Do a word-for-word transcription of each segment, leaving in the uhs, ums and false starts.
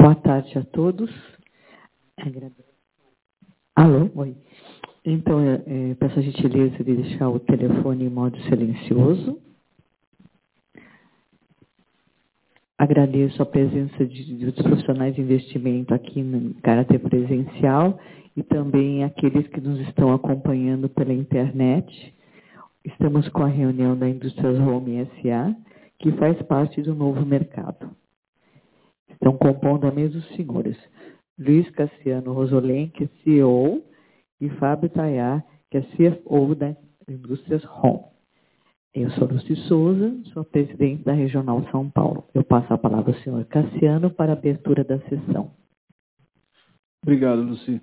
Boa tarde a todos. Alô? Oi. Então, é, é, peço a gentileza de deixar o telefone em modo silencioso. Agradeço a presença de, dos profissionais de investimento aqui no caráter presencial e também aqueles que nos estão acompanhando pela internet. Estamos com a reunião da Indústrias Home S A, que faz parte do novo mercado. Estão compondo a mesa os senhores Luiz Cassiano Rosolém, que é C E O, e Fábio Tayar, que é C F O da Indústrias Home. Eu sou Luci Souza, sou presidente da Regional São Paulo. Eu passo a palavra ao senhor Cassiano para a abertura da sessão. Obrigado, Luci.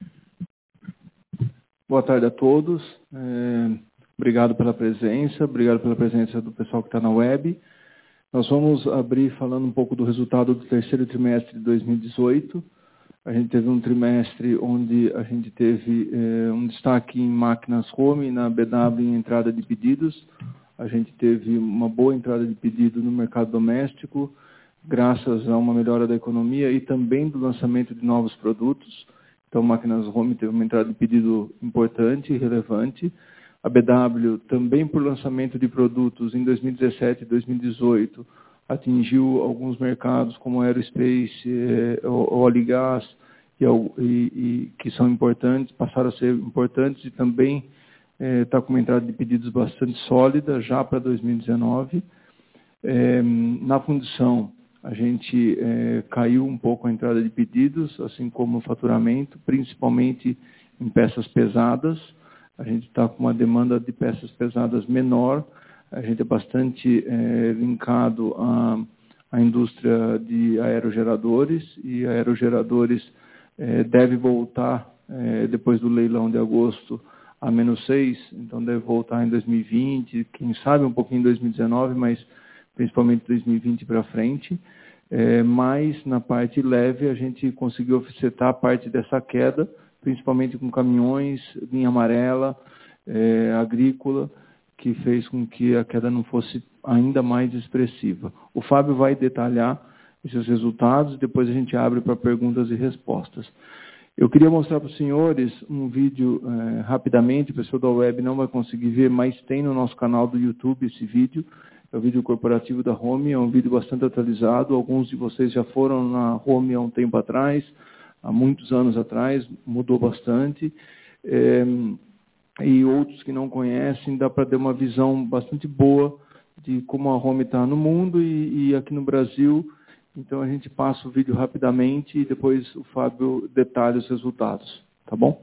Boa tarde a todos. É, obrigado pela presença, obrigado pela presença do pessoal que está na web. Nós vamos abrir falando um pouco do resultado do terceiro trimestre de dois mil e dezoito. A gente teve um trimestre onde a gente teve é, um destaque em máquinas home, na B W em entrada de pedidos. A gente teve uma boa entrada de pedido no mercado doméstico, graças a uma melhora da economia e também do lançamento de novos produtos. Então, máquinas home teve uma entrada de pedido importante e relevante. A B W, também por lançamento de produtos em dois mil e dezessete e dois mil e dezoito, atingiu alguns mercados como aerospace, eh, óleo e gás, e, e, e, que são importantes, passaram a ser importantes e também está eh, com uma entrada de pedidos bastante sólida já para dois mil e dezenove. Eh, na fundição, a gente eh, caiu um pouco a entrada de pedidos, assim como o faturamento, principalmente em peças pesadas. A gente está com uma demanda de peças pesadas menor. A gente é bastante é, linkado à, à indústria de aerogeradores, e aerogeradores é, deve voltar, é, depois do leilão de agosto, a menos seis, então deve voltar em dois mil e vinte, quem sabe um pouquinho em dois mil e dezenove, mas principalmente dois mil e vinte para frente. É, mas na parte leve a gente conseguiu offsetar parte dessa queda, principalmente com caminhões, linha amarela, é, agrícola, que fez com que a queda não fosse ainda mais expressiva. O Fábio vai detalhar esses resultados e depois a gente abre para perguntas e respostas. Eu queria mostrar para os senhores um vídeo é, rapidamente, o pessoal da web não vai conseguir ver, mas tem no nosso canal do YouTube esse vídeo. É o vídeo corporativo da Home, é um vídeo bastante atualizado. Alguns de vocês já foram na Home há um tempo atrás, há muitos anos atrás, mudou bastante. É, e outros que não conhecem, dá para ter uma visão bastante boa de como a Home está no mundo e, e aqui no Brasil. Então, a gente passa o vídeo rapidamente e depois o Fábio detalha os resultados. Tá bom?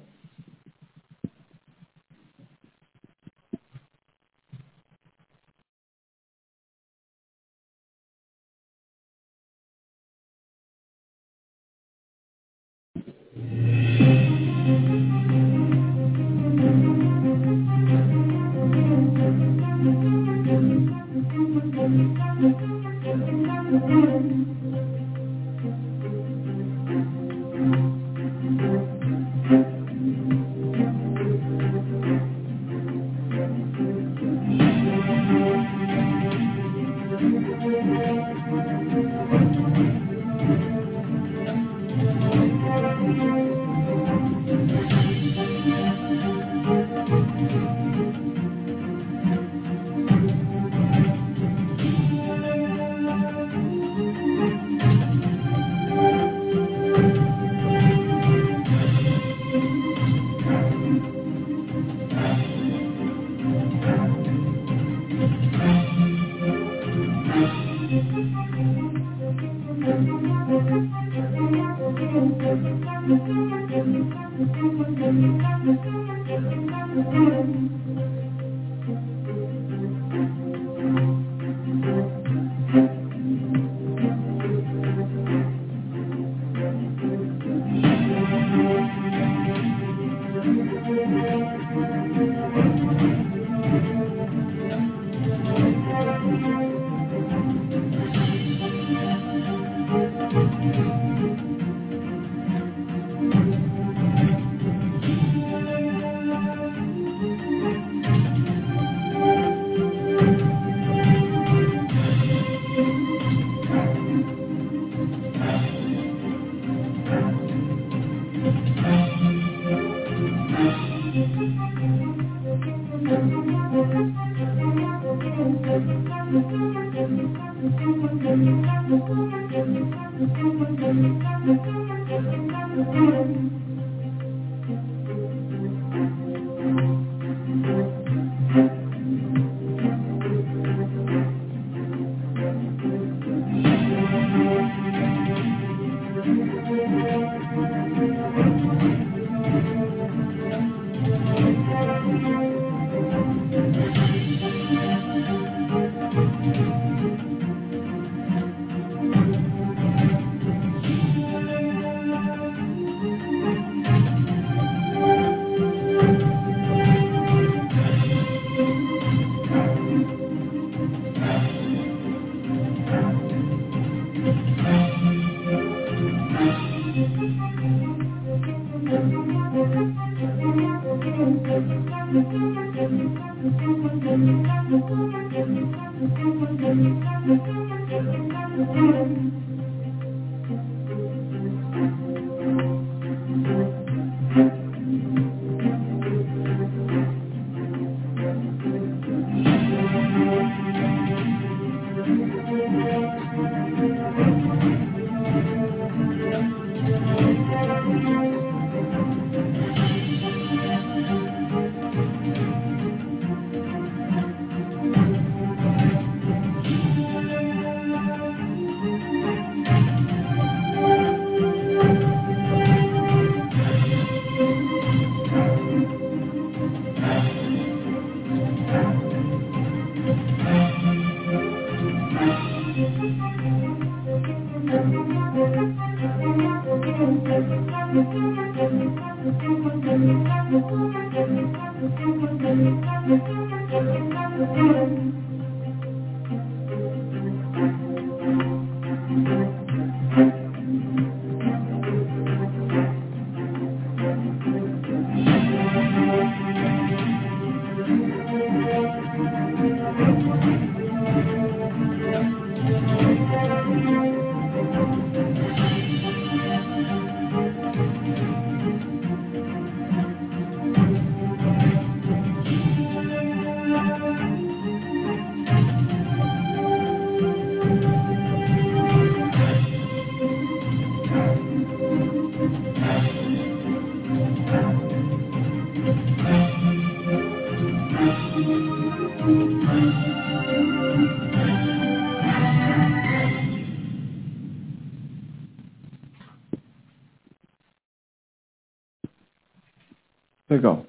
Legal.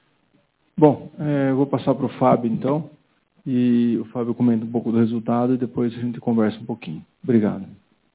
Bom, é, eu vou passar para o Fábio, então, e o Fábio comenta um pouco do resultado e depois a gente conversa um pouquinho. Obrigado.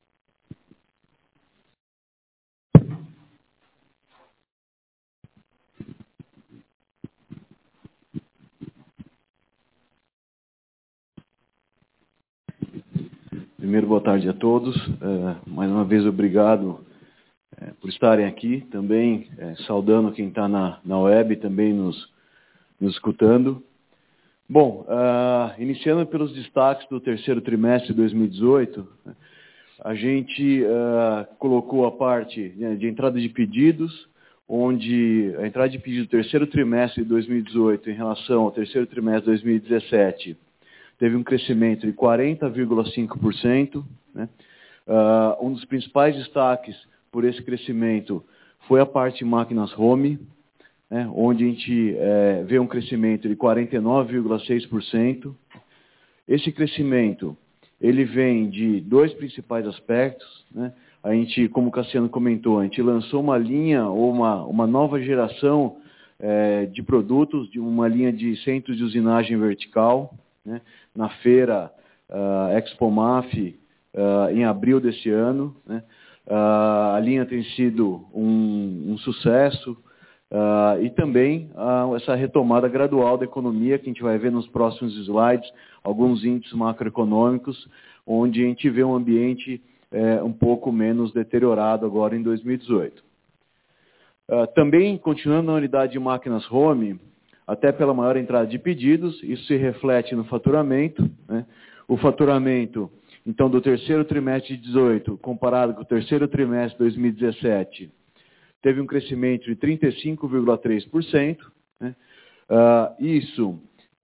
Primeiro, boa tarde a todos. É, mais uma vez, obrigado é, por estarem aqui. Também é, saudando quem está na, na web, também nos, nos escutando. Bom, uh, iniciando pelos destaques do terceiro trimestre de dois mil e dezoito, a gente uh, colocou a parte né, de entrada de pedidos, onde a entrada de pedido do terceiro trimestre de dois mil e dezoito em relação ao terceiro trimestre de dois mil e dezessete teve um crescimento de quarenta vírgula cinco por cento. Né? Uh, um dos principais destaques por esse crescimento foi a parte de máquinas home, né, onde a gente é, vê um crescimento de quarenta e nove vírgula seis por cento. Esse crescimento ele vem de dois principais aspectos. Né? A gente, como o Cassiano comentou, a gente lançou uma linha ou uma, uma nova geração é, de produtos, de uma linha de centros de usinagem vertical, né? Na feira uh, ExpoMaf, uh, em abril desse ano. Né? Uh, a linha tem sido um, um sucesso, uh, e também uh, essa retomada gradual da economia, que a gente vai ver nos próximos slides, alguns índices macroeconômicos, onde a gente vê um ambiente uh, um pouco menos deteriorado agora em dois mil e dezoito. Uh, também, continuando na unidade de máquinas home, até pela maior entrada de pedidos, isso se reflete no faturamento. Né? O faturamento, então, do terceiro trimestre de dezoito, comparado com o terceiro trimestre de dois mil e dezessete, teve um crescimento de trinta e cinco vírgula três por cento. Né? Uh, isso,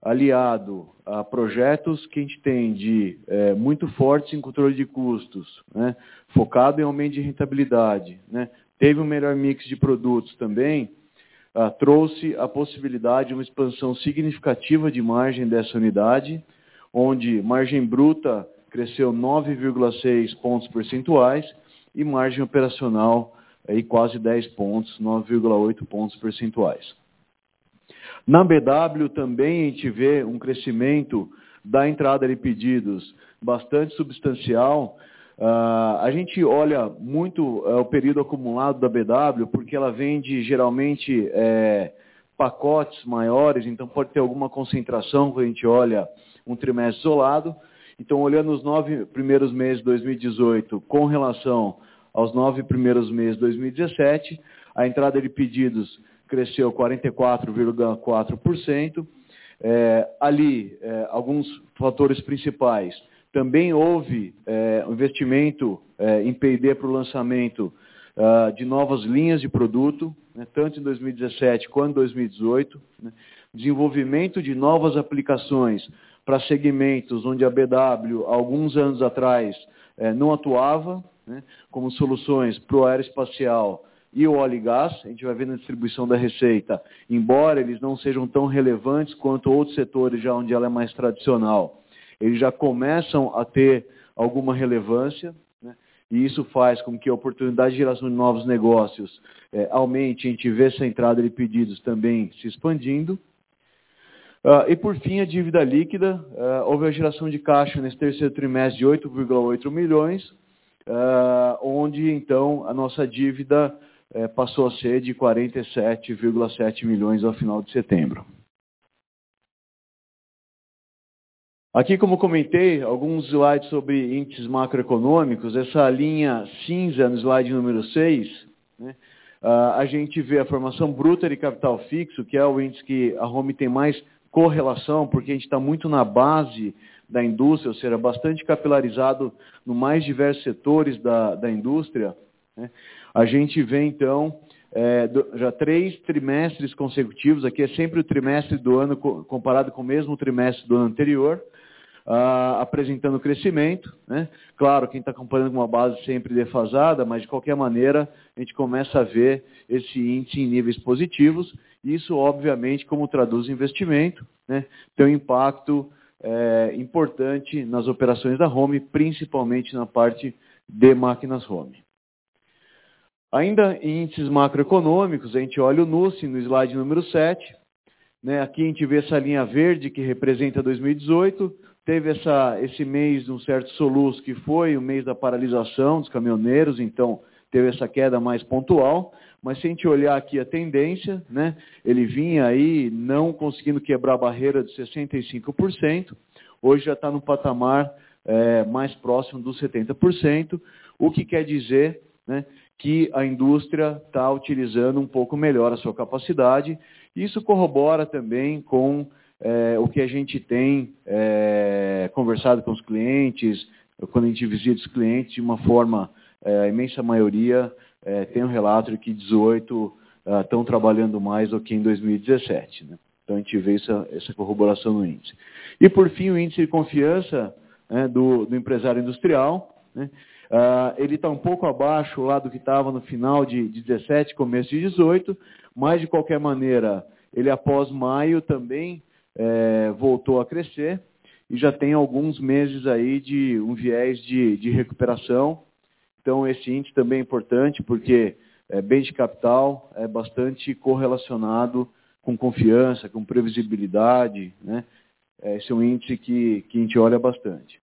aliado a projetos que a gente tem de é, muito fortes em controle de custos, né, focado em aumento de rentabilidade, né, teve um melhor mix de produtos também, ah, trouxe a possibilidade de uma expansão significativa de margem dessa unidade, onde margem bruta cresceu nove vírgula seis pontos percentuais e margem operacional aí, quase dez pontos, nove vírgula oito pontos percentuais. Na B W também a gente vê um crescimento da entrada de pedidos bastante substancial. Uh, a gente olha muito uh, o período acumulado da B W, porque ela vende geralmente é, pacotes maiores, então pode ter alguma concentração quando a gente olha um trimestre isolado. Então, olhando os nove primeiros meses de dois mil e dezoito com relação aos nove primeiros meses de dois mil e dezessete, a entrada de pedidos cresceu quarenta e quatro vírgula quatro por cento. É, ali, é, alguns fatores principais. Também houve é, um investimento é, em P e D para o lançamento uh, de novas linhas de produto, né, tanto em dois mil e dezessete quanto em dois mil e dezoito. Né, desenvolvimento de novas aplicações para segmentos onde a B W, alguns anos atrás, é, não atuava, né, como soluções para o aeroespacial e o óleo e gás. A gente vai ver na distribuição da receita, embora eles não sejam tão relevantes quanto outros setores já onde ela é mais tradicional, eles já começam a ter alguma relevância, né? E isso faz com que a oportunidade de geração de novos negócios é, aumente, a gente vê essa entrada de pedidos também se expandindo. Uh, e, por fim, a dívida líquida, uh, houve a geração de caixa nesse terceiro trimestre de oito vírgula oito milhões, uh, onde, então, a nossa dívida uh, passou a ser de quarenta e sete vírgula sete milhões ao final de setembro. Aqui, como comentei, alguns slides sobre índices macroeconômicos. Essa linha cinza no slide número seis, né, uh, a gente vê a formação bruta de capital fixo, que é o índice que a Home tem mais correlação, porque a gente está muito na base da indústria, ou seja, bastante capilarizado no mais diversos setores da, da indústria. Né. A gente vê, então, é, do, já três trimestres consecutivos, aqui é sempre o trimestre do ano comparado com o mesmo trimestre do ano anterior, Uh, apresentando crescimento, né? Claro, quem está acompanhando com uma base sempre defasada, mas de qualquer maneira a gente começa a ver esse índice em níveis positivos. Isso, obviamente, como traduz investimento, né? Tem um impacto é, importante nas operações da Home, principalmente na parte de máquinas Home. Ainda em índices macroeconômicos, a gente olha o N U S no slide número sete. Né? Aqui a gente vê essa linha verde que representa dois mil e dezoito. Teve essa, esse mês de um certo soluço, que foi o mês da paralisação dos caminhoneiros, então teve essa queda mais pontual. Mas se a gente olhar aqui a tendência, né, ele vinha aí não conseguindo quebrar a barreira de sessenta e cinco por cento, hoje já está no patamar é, mais próximo dos setenta por cento, o que quer dizer, né, que a indústria está utilizando um pouco melhor a sua capacidade. Isso corrobora também com É, o que a gente tem é, conversado com os clientes, quando a gente visita os clientes, de uma forma, é, a imensa maioria é, tem um relato de que dezoito estão uh, trabalhando mais do que em dois mil e dezessete. Né? Então, a gente vê essa, essa corroboração no índice. E, por fim, o índice de confiança, né, do, do empresário industrial, né? uh, ele está um pouco abaixo lá do que estava no final de, de dezessete, começo de dezoito, mas, de qualquer maneira, ele, após maio, também É, voltou a crescer e já tem alguns meses aí de um viés de, de recuperação. Então, esse índice também é importante, porque é, bem de capital é bastante correlacionado com confiança, com previsibilidade. Né? Esse é um índice que, que a gente olha bastante.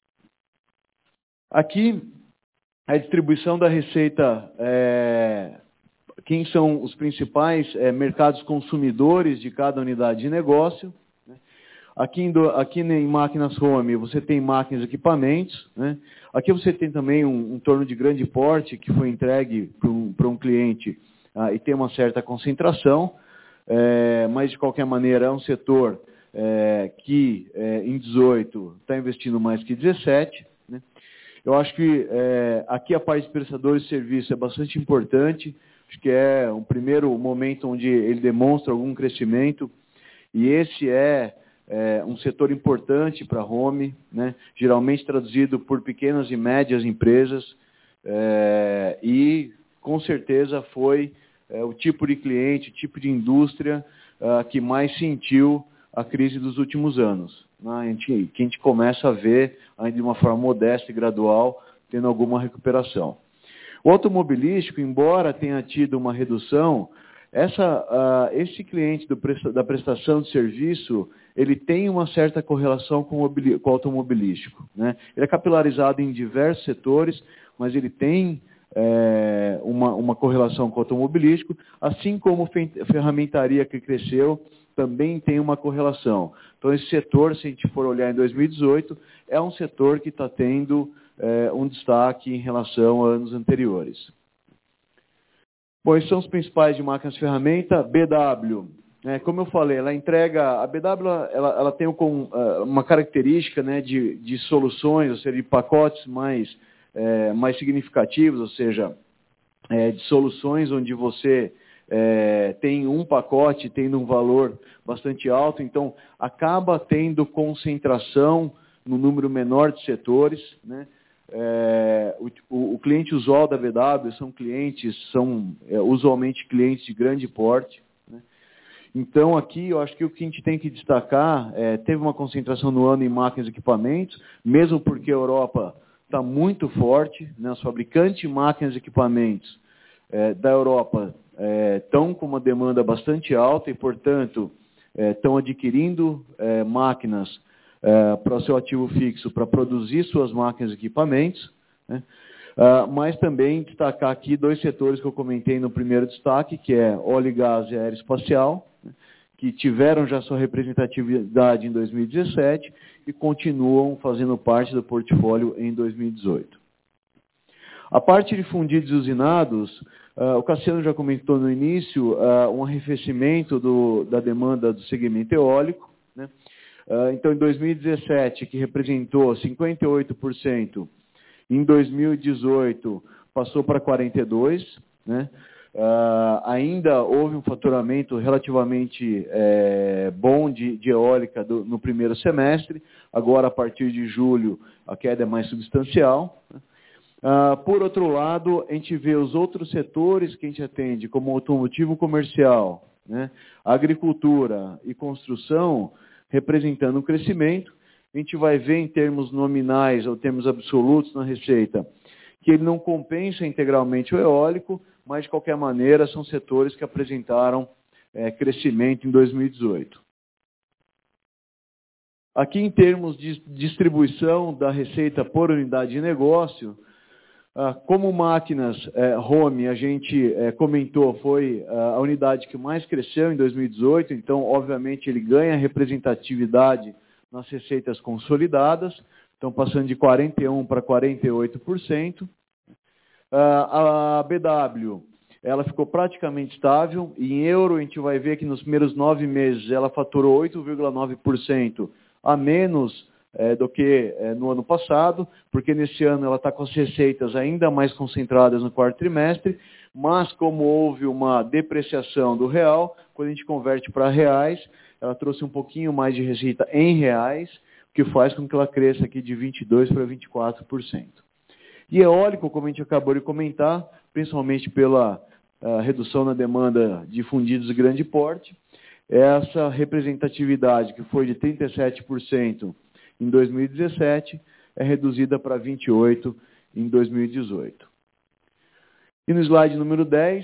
Aqui, a distribuição da receita, é, quem são os principais é, mercados consumidores de cada unidade de negócio. Aqui em, aqui em máquinas Home, você tem máquinas e equipamentos. Né? Aqui você tem também um, um torno de grande porte que foi entregue para um, para um cliente ah, e tem uma certa concentração, é, mas, de qualquer maneira, é um setor é, que, é, em dezoito, está investindo mais que dezessete. Né? Eu acho que é, aqui a parte de prestadores de serviço é bastante importante. Acho que é um primeiro momento onde ele demonstra algum crescimento, e esse é... é um setor importante para a home, né? Geralmente traduzido por pequenas e médias empresas, é, e com certeza foi é, o tipo de cliente, o tipo de indústria é, que mais sentiu a crise dos últimos anos, né? A gente, que a gente começa a ver, ainda de uma forma modesta e gradual, tendo alguma recuperação. O automobilístico, embora tenha tido uma redução, essa, uh, esse cliente do presta, da prestação de serviço, ele tem uma certa correlação com o, com o automobilístico, né? Ele é capilarizado em diversos setores, mas ele tem é, uma, uma correlação com o automobilístico, assim como a ferramentaria que cresceu, também tem uma correlação. Então, esse setor, se a gente for olhar em dois mil e dezoito, é um setor que está tendo é, um destaque em relação a anos anteriores. Bom, esses são os principais de máquinas ferramenta. B W, né, como eu falei, ela entrega, a B W ela, ela tem um, uma característica, né, de, de soluções, ou seja, de pacotes mais, é, mais significativos, ou seja, é, de soluções onde você é, tem um pacote tendo um valor bastante alto, então acaba tendo concentração no número menor de setores, né? É, o, o cliente usual da B W são clientes, são é, usualmente clientes de grande porte, né? Então, aqui, eu acho que o que a gente tem que destacar, é, teve uma concentração no ano em máquinas e equipamentos, mesmo porque a Europa está muito forte, né? Os fabricantes de máquinas e equipamentos é, da Europa estão é, com uma demanda bastante alta e, portanto, estão é, adquirindo é, máquinas É, para o seu ativo fixo, para produzir suas máquinas e equipamentos, né? uh, mas também destacar aqui dois setores que eu comentei no primeiro destaque, que é óleo e gás e aeroespacial, né? Que tiveram já sua representatividade em dois mil e dezessete e continuam fazendo parte do portfólio em dois mil e dezoito. A parte de fundidos e usinados, uh, o Cassiano já comentou no início, uh, um arrefecimento do, da demanda do segmento eólico, né? Então, em dois mil e dezessete, que representou cinquenta e oito por cento, em dois mil e dezoito passou para quarenta e dois por cento, né? Uh, ainda houve um faturamento relativamente é, bom de, de eólica do, no primeiro semestre, agora a partir de julho a queda é mais substancial, né? Uh, por outro lado, a gente vê os outros setores que a gente atende, como automotivo comercial, né? Agricultura e construção, representando um crescimento. A gente vai ver em termos nominais ou termos absolutos na receita que ele não compensa integralmente o eólico, mas, de qualquer maneira, são setores que apresentaram é, crescimento em dois mil e dezoito. Aqui, em termos de distribuição da receita por unidade de negócio, ah, como máquinas é, home, a gente é, comentou, foi a unidade que mais cresceu em dois mil e dezoito, então, obviamente, ele ganha representatividade nas receitas consolidadas, então passando de quarenta e um por cento para quarenta e oito por cento. Ah, a B W, ela ficou praticamente estável, e em euro a gente vai ver que nos primeiros nove meses ela faturou oito vírgula nove por cento a menos É, do que é, no ano passado, porque nesse ano ela está com as receitas ainda mais concentradas no quarto trimestre, mas como houve uma depreciação do real, quando a gente converte para reais, ela trouxe um pouquinho mais de receita em reais, o que faz com que ela cresça aqui de vinte e dois por cento para vinte e quatro por cento. E eólico, como a gente acabou de comentar, principalmente pela uh, redução na demanda de fundidos de grande porte, essa representatividade que foi de trinta e sete por cento em dois mil e dezessete, é reduzida para vinte e oito por cento em dois mil e dezoito. E no slide número dez,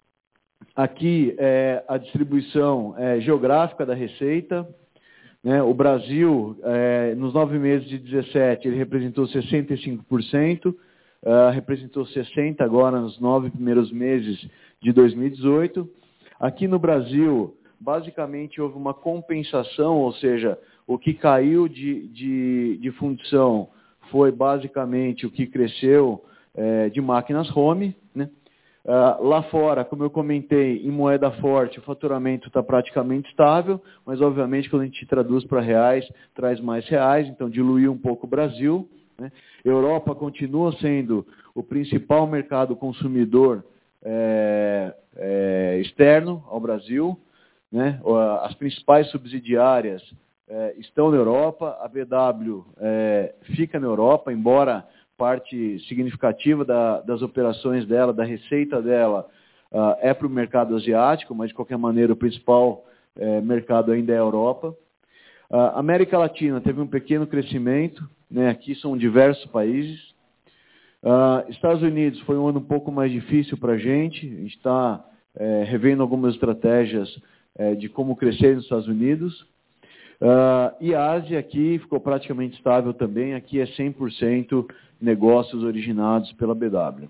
aqui é a distribuição é, geográfica da receita, né? O Brasil, é, nos nove meses de dezessete, ele representou sessenta e cinco por cento, uh, representou sessenta por cento agora nos nove primeiros meses de dois mil e dezoito. Aqui no Brasil, basicamente houve uma compensação, ou seja, o que caiu de, de, de fundição foi basicamente o que cresceu é, de máquinas home, né? Uh, lá fora, como eu comentei, em moeda forte, o faturamento está praticamente estável, mas obviamente quando a gente traduz para reais, traz mais reais, então diluiu um pouco o Brasil, né? Europa continua sendo o principal mercado consumidor é, é, externo ao Brasil, né? As principais subsidiárias é, estão na Europa, a B W é, fica na Europa, embora parte significativa da, das operações dela, da receita dela, uh, é para o mercado asiático, mas, de qualquer maneira, o principal é, mercado ainda é a Europa. A América Latina teve um pequeno crescimento, né? Aqui são diversos países. Uh, Estados Unidos foi um ano um pouco mais difícil para a gente, a gente está é, revendo algumas estratégias é, de como crescer nos Estados Unidos. Uh, e a Ásia aqui ficou praticamente estável também, aqui é cem por cento negócios originados pela B W.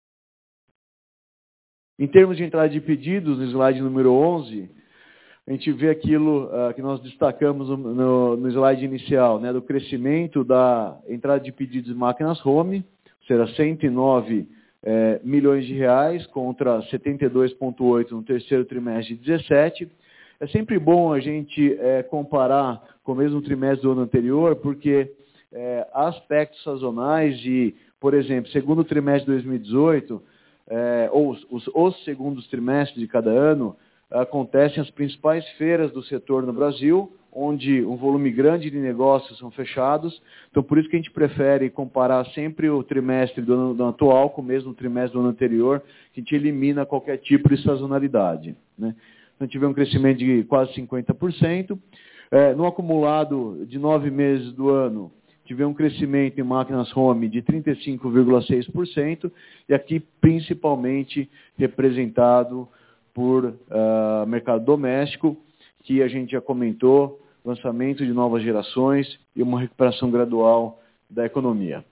Em termos de entrada de pedidos, no slide número onze, a gente vê aquilo uh, que nós destacamos no, no, no slide inicial, né, do crescimento da entrada de pedidos de máquinas home, ou seja, cento e nove eh, milhões de reais contra setenta e dois vírgula oito no terceiro trimestre de dezessete. É sempre bom a gente eh, comparar com o mesmo trimestre do ano anterior, porque eh, há aspectos sazonais de, por exemplo, segundo trimestre de dois mil e dezoito, eh, ou os, os segundos trimestres de cada ano, acontecem as principais feiras do setor no Brasil, onde um volume grande de negócios são fechados. Então, por isso que a gente prefere comparar sempre o trimestre do ano, do ano atual com o mesmo trimestre do ano anterior, que a gente elimina qualquer tipo de sazonalidade, né? Então, tivemos um crescimento de quase cinquenta por cento. É, no acumulado de nove meses do ano, tivemos um crescimento em máquinas home de trinta e cinco vírgula seis por cento, e aqui principalmente representado por uh, mercado doméstico, que a gente já comentou, lançamento de novas gerações e uma recuperação gradual da economia.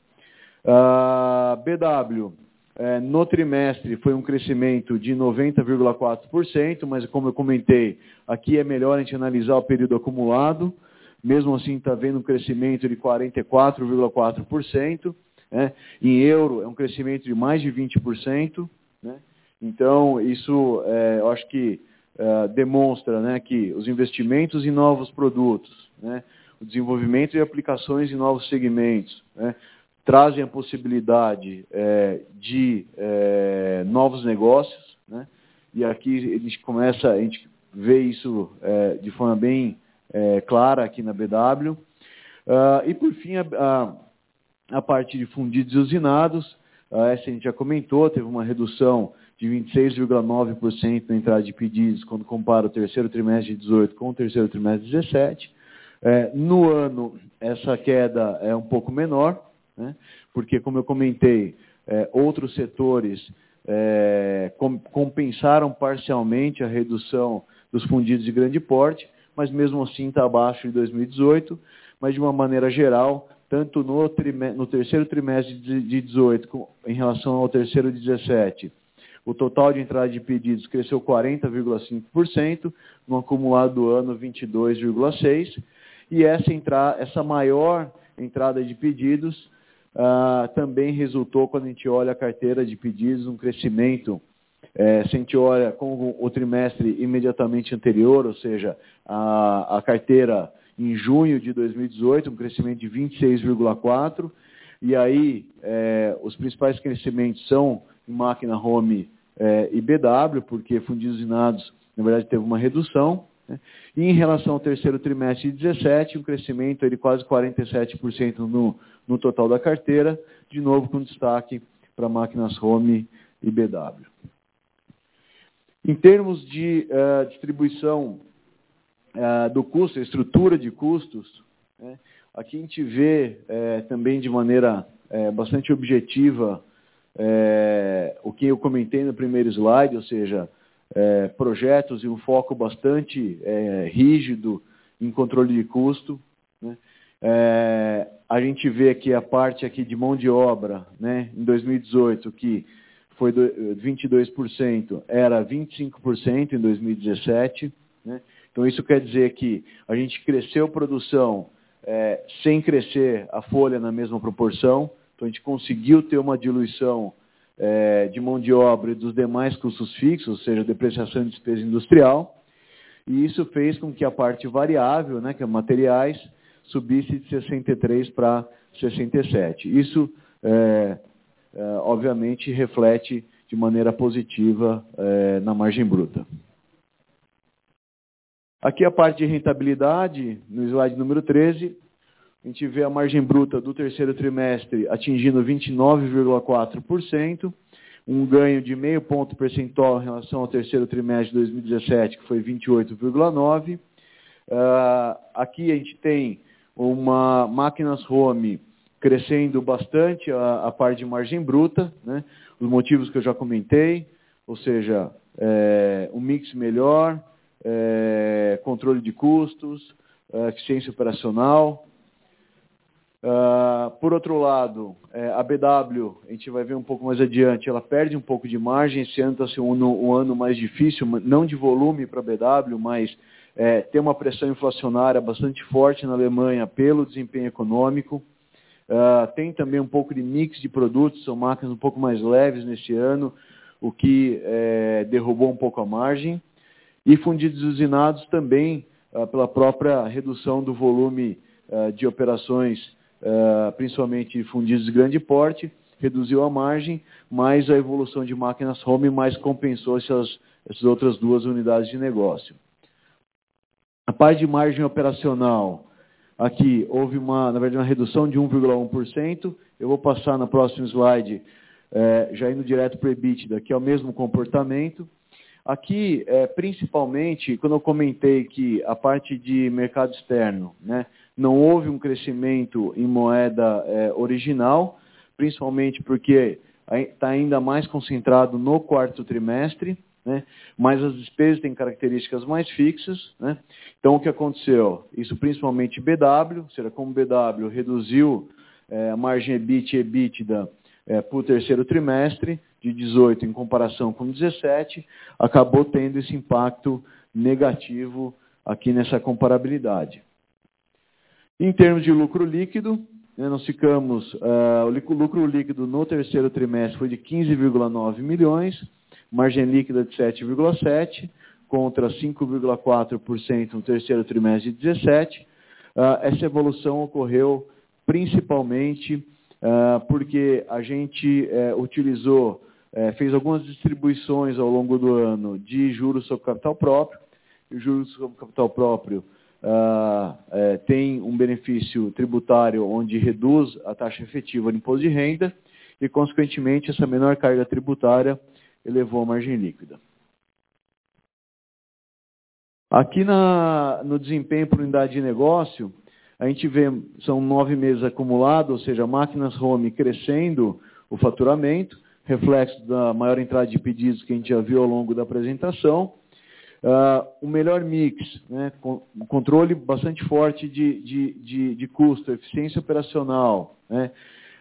Uh, B W, eh, no trimestre, foi um crescimento de noventa vírgula quatro por cento, mas, como eu comentei, aqui é melhor a gente analisar o período acumulado. Mesmo assim, está vendo um crescimento de quarenta e quatro vírgula quatro por cento. Né? Em euro, é um crescimento de mais de vinte por cento. Né? Então, isso, é, eu acho que é, demonstra, né, que os investimentos em novos produtos, né, o desenvolvimento de aplicações em novos segmentos, né, trazem a possibilidade é, de é, novos negócios, né, e aqui a gente começa, a gente vê isso é, de forma bem é, clara aqui na B W. Uh, e, por fim, a, a, a parte de fundidos e usinados, uh, essa a gente já comentou, teve uma redução de vinte e seis vírgula nove por cento na entrada de pedidos, quando compara o terceiro trimestre de dezoito com o terceiro trimestre de dezessete. É, no ano, essa queda é um pouco menor, né, porque, como eu comentei, é, outros setores é, com, compensaram parcialmente a redução dos fundidos de grande porte, mas mesmo assim está abaixo de dois mil e dezoito, mas de uma maneira geral, tanto no, trime, no terceiro trimestre de dezoito com, em relação ao terceiro de dezessete, o total de entrada de pedidos cresceu quarenta vírgula cinco por cento, no acumulado do ano vinte e dois vírgula seis por cento, e essa, entra, essa maior entrada de pedidos ah, também resultou, quando a gente olha a carteira de pedidos, um crescimento, é, se a gente olha com o trimestre imediatamente anterior, ou seja, a, a carteira em junho de dois mil e dezoito, um crescimento de vinte e seis vírgula quatro por cento, e aí é, os principais crescimentos são em máquina home é, e B W, porque fundidos e usinados, na verdade, teve uma redução, né? E em relação ao terceiro trimestre de dezessete, um crescimento de quase quarenta e sete por cento no, no total da carteira, de novo com destaque para máquinas home e B W. Em termos de uh, distribuição uh, do custo, estrutura de custos, né, aqui a gente vê uh, também de maneira uh, bastante objetiva uh, o que eu comentei no primeiro slide, ou seja, uh, projetos e um foco bastante uh, rígido em controle de custo. Né. Uh, a gente vê aqui a parte aqui de mão de obra, né, em dois mil e dezoito, que foi vinte e dois por cento, era vinte e cinco por cento em dois mil e dezessete. Né? Então, isso quer dizer que a gente cresceu produção é, sem crescer a folha na mesma proporção. Então, a gente conseguiu ter uma diluição é, de mão de obra e dos demais custos fixos, ou seja, depreciação de despesa industrial. E isso fez com que a parte variável, né, que é materiais, subisse de sessenta e três para sessenta e sete. Isso é, Uh, obviamente, reflete de maneira positiva uh, na margem bruta. Aqui a parte de rentabilidade, no slide número treze, a gente vê a margem bruta do terceiro trimestre atingindo vinte e nove vírgula quatro por cento, um ganho de meio ponto percentual em relação ao terceiro trimestre de dois mil e dezessete, que foi vinte e oito vírgula nove por cento. Uh, aqui a gente tem uma máquinas home crescendo bastante a, a parte de margem bruta, né? Os motivos que eu já comentei, ou seja, é, um mix melhor, é, controle de custos, é, eficiência operacional. Uh, por outro lado, é, a B W, a gente vai ver um pouco mais adiante, ela perde um pouco de margem, esse ano está sendo um, um ano mais difícil, não de volume para a B W, mas é, tem uma pressão inflacionária bastante forte na Alemanha pelo desempenho econômico. Uh, tem também um pouco de mix de produtos, são máquinas um pouco mais leves neste ano, o que é, derrubou um pouco a margem. E fundidos usinados também, uh, pela própria redução do volume uh, de operações, uh, principalmente fundidos de grande porte, reduziu a margem, mas a evolução de máquinas home mais compensou essas, essas outras duas unidades de negócio. A parte de margem operacional, aqui houve uma, na verdade, uma redução de um vírgula um por cento. Eu vou passar no próximo slide, é, já indo direto para o EBITDA, que é o mesmo comportamento. Aqui, é, principalmente, quando eu comentei que a parte de mercado externo, né, não houve um crescimento em moeda é, original, principalmente porque está ainda mais concentrado no quarto trimestre, né, mas as despesas têm características mais fixas, né? Então, o que aconteceu? Isso principalmente B W, ou seja, como B W reduziu é, a margem EBIT e EBITDA é, para o terceiro trimestre, de dezoito em comparação com dezessete, acabou tendo esse impacto negativo aqui nessa comparabilidade. Em termos de lucro líquido, né, nós ficamos, uh, o lucro líquido no terceiro trimestre foi de quinze vírgula nove milhões, margem líquida de sete vírgula sete por cento, contra cinco vírgula quatro por cento no terceiro trimestre de dezessete. Uh, essa evolução ocorreu principalmente uh, porque a gente uh, utilizou, uh, fez algumas distribuições ao longo do ano de juros sobre capital próprio. E os juros sobre capital próprio uh, uh, tem um benefício tributário onde reduz a taxa efetiva do imposto de renda e, consequentemente, essa menor carga tributária elevou a margem líquida. Aqui na, no desempenho por unidade de negócio, a gente vê, são nove meses acumulados, ou seja, máquinas home crescendo o faturamento, reflexo da maior entrada de pedidos que a gente já viu ao longo da apresentação. Uh, o melhor mix, né, com, controle bastante forte de, de, de, de custo, eficiência operacional, né,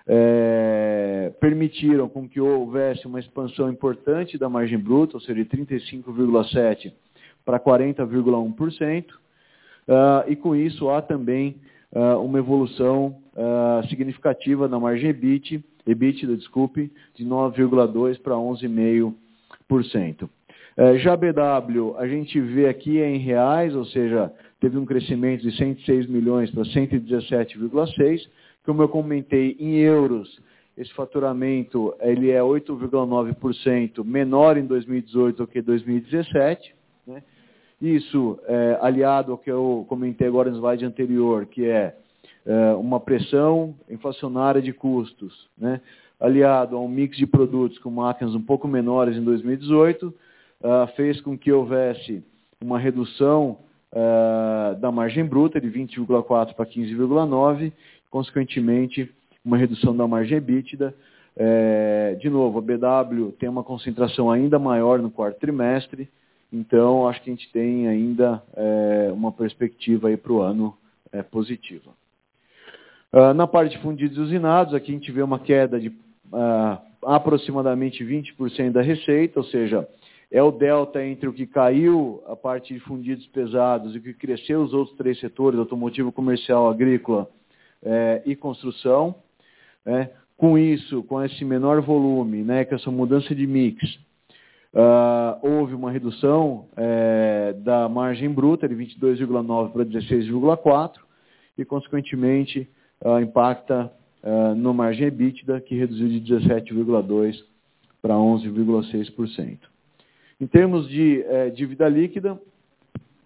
É, permitiram com que houvesse uma expansão importante da margem bruta, ou seja, de trinta e cinco vírgula sete por cento para quarenta vírgula um por cento, uh, e com isso há também uh, uma evolução uh, significativa na margem EBIT, EBITDA, desculpe, de nove vírgula dois por cento para onze vírgula cinco por cento. Uh, já a B W, a gente vê aqui em reais, ou seja, teve um crescimento de cento e seis milhões para cento e dezessete vírgula seis. Como eu comentei, em euros, esse faturamento ele é oito vírgula nove por cento menor em dois mil e dezoito do que em dois mil e dezessete. Né? Isso, é, aliado ao que eu comentei agora no slide anterior, que é, é uma pressão inflacionária de custos, né? Aliado a um mix de produtos com máquinas um pouco menores em dois mil e dezoito, uh, fez com que houvesse uma redução uh, da margem bruta de vinte vírgula quatro por cento para quinze vírgula nove por cento, consequentemente, uma redução da margem EBITDA. É, de novo, a B W tem uma concentração ainda maior no quarto trimestre, então acho que a gente tem ainda é, uma perspectiva para o ano é, positiva. Uh, na parte de fundidos usinados, aqui a gente vê uma queda de uh, aproximadamente vinte por cento da receita, ou seja, é o delta entre o que caiu a parte de fundidos pesados e o que cresceu os outros três setores, automotivo, comercial, agrícola, É, e construção. É, com isso, com esse menor volume, né, com essa mudança de mix, uh, houve uma redução é, da margem bruta de vinte e dois vírgula nove por cento para dezesseis vírgula quatro por cento e, consequentemente, uh, impacta uh, na margem EBITDA, que reduziu de dezessete vírgula dois por cento para onze vírgula seis por cento. Em termos de é, dívida líquida,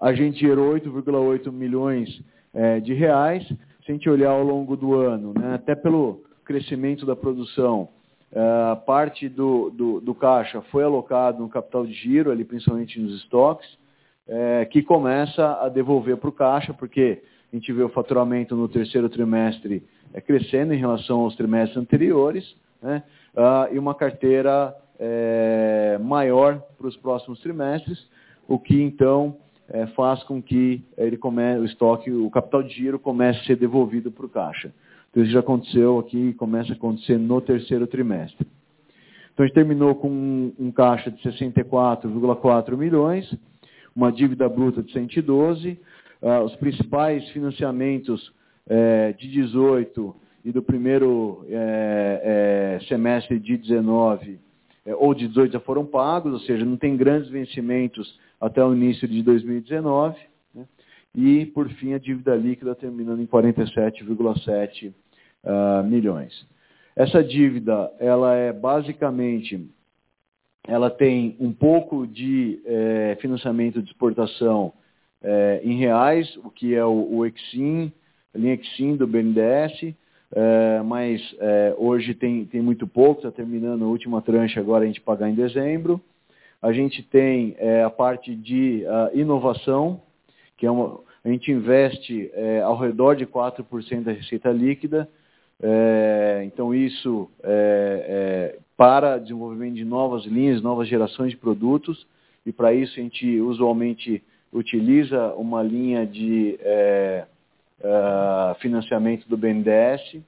a gente gerou oito vírgula oito milhões é, de reais. Se a gente olhar ao longo do ano, né, até pelo crescimento da produção, a parte do, do, do caixa foi alocado no capital de giro, ali principalmente nos estoques, é, que começa a devolver para o caixa, porque a gente vê o faturamento no terceiro trimestre é, crescendo em relação aos trimestres anteriores, né, ah, e uma carteira é, maior para os próximos trimestres, o que então é, faz com que ele come, o estoque, o capital de giro comece a ser devolvido para o caixa. Então, isso já aconteceu aqui e começa a acontecer no terceiro trimestre. Então, a gente terminou com um, um caixa de sessenta e quatro vírgula quatro milhões, uma dívida bruta de cento e doze. Uh, os principais financiamentos eh, de dezoito e do primeiro eh, eh, semestre de dezenove eh, ou de dezoito já foram pagos, ou seja, não tem grandes vencimentos até o início de dois mil e dezenove. Né? E, por fim, a dívida líquida terminando em quarenta e sete vírgula sete uh, milhões. Essa dívida, ela é basicamente, ela tem um pouco de eh, financiamento de exportação eh, em reais, o que é o, o Exim, a linha Exim do B N D E S, eh, mas eh, hoje tem, tem muito pouco, está terminando a última tranche, agora a gente pagar em dezembro. A gente tem eh, a parte de uh, inovação, que é uma, a gente investe é, ao redor de quatro por cento da receita líquida, é, então isso é, é, para desenvolvimento de novas linhas, novas gerações de produtos, e para isso a gente usualmente utiliza uma linha de é, é, financiamento do B N D E S,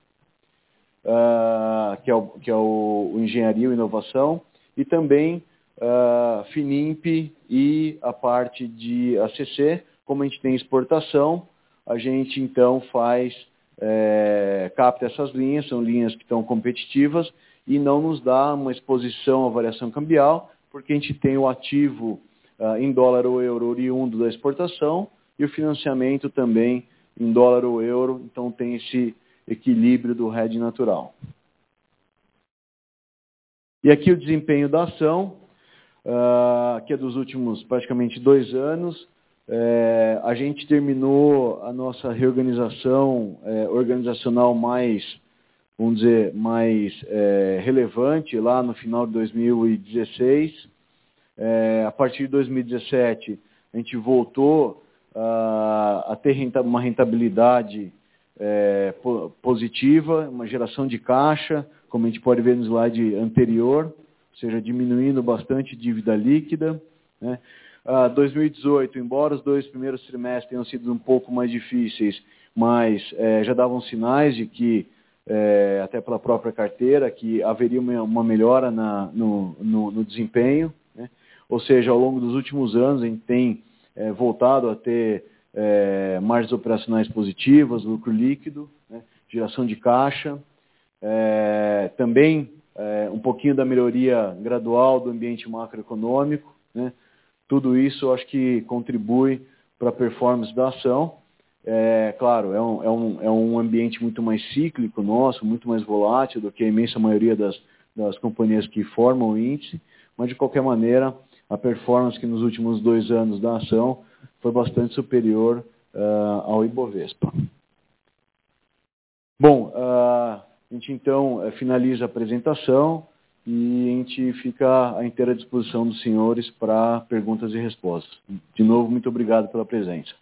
é, que é, o, que é o, o Engenharia e Inovação, e também é, Finimp e a parte de A C C. Como a gente tem exportação, a gente então faz, é, capta essas linhas, são linhas que estão competitivas e não nos dá uma exposição à variação cambial, porque a gente tem o ativo uh, em dólar ou euro oriundo da exportação e o financiamento também em dólar ou euro, então tem esse equilíbrio do hedge natural. E aqui o desempenho da ação, uh, que é dos últimos praticamente dois anos. É, a gente terminou a nossa reorganização é, organizacional mais, vamos dizer, mais é, relevante lá no final de dois mil e dezesseis. É, a partir de dois mil e dezessete, a gente voltou a, a ter renta, uma rentabilidade é, positiva, uma geração de caixa, como a gente pode ver no slide anterior, ou seja, diminuindo bastante dívida líquida, né? Uh, dois mil e dezoito, embora os dois primeiros trimestres tenham sido um pouco mais difíceis, mas eh, já davam sinais de que, eh, até pela própria carteira, que haveria uma, uma melhora na, no, no, no desempenho, né? Ou seja, ao longo dos últimos anos a gente tem eh, voltado a ter eh, margens operacionais positivas, lucro líquido, né? Geração de caixa, eh, também eh, um pouquinho da melhoria gradual do ambiente macroeconômico, né? Tudo isso eu acho que contribui para a performance da ação. É, claro, é um, é, um, é um ambiente muito mais cíclico nosso, muito mais volátil do que a imensa maioria das, das companhias que formam o índice, mas de qualquer maneira, a performance que nos últimos dois anos da ação foi bastante superior uh, ao Ibovespa. Bom, uh, a gente então finaliza a apresentação e a gente fica à inteira disposição dos senhores para perguntas e respostas. De novo, muito obrigado pela presença.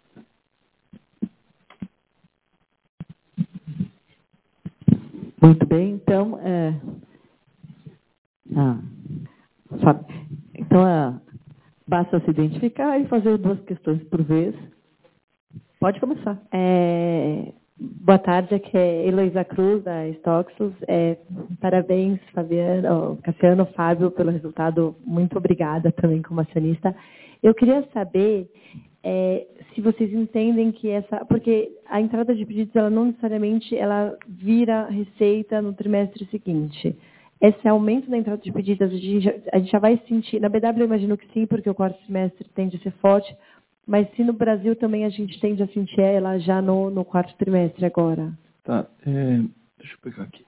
Muito bem, então, é... ah, então é... basta se identificar e fazer duas questões por vez. Pode começar. É... Boa tarde, aqui é Heloísa Cruz, da Stoxos. É, parabéns, Fabiano, Cassiano, Fábio, pelo resultado. Muito obrigada também como acionista. Eu queria saber é, se vocês entendem que essa... Porque a entrada de pedidos, ela não necessariamente ela vira receita no trimestre seguinte. Esse aumento da entrada de pedidos, a gente, já, a gente já vai sentir... Na B W eu imagino que sim, porque o quarto trimestre tende a ser forte. Mas se no Brasil também a gente tende a sentir ela já no, no quarto trimestre agora? Tá, é, deixa eu pegar aqui.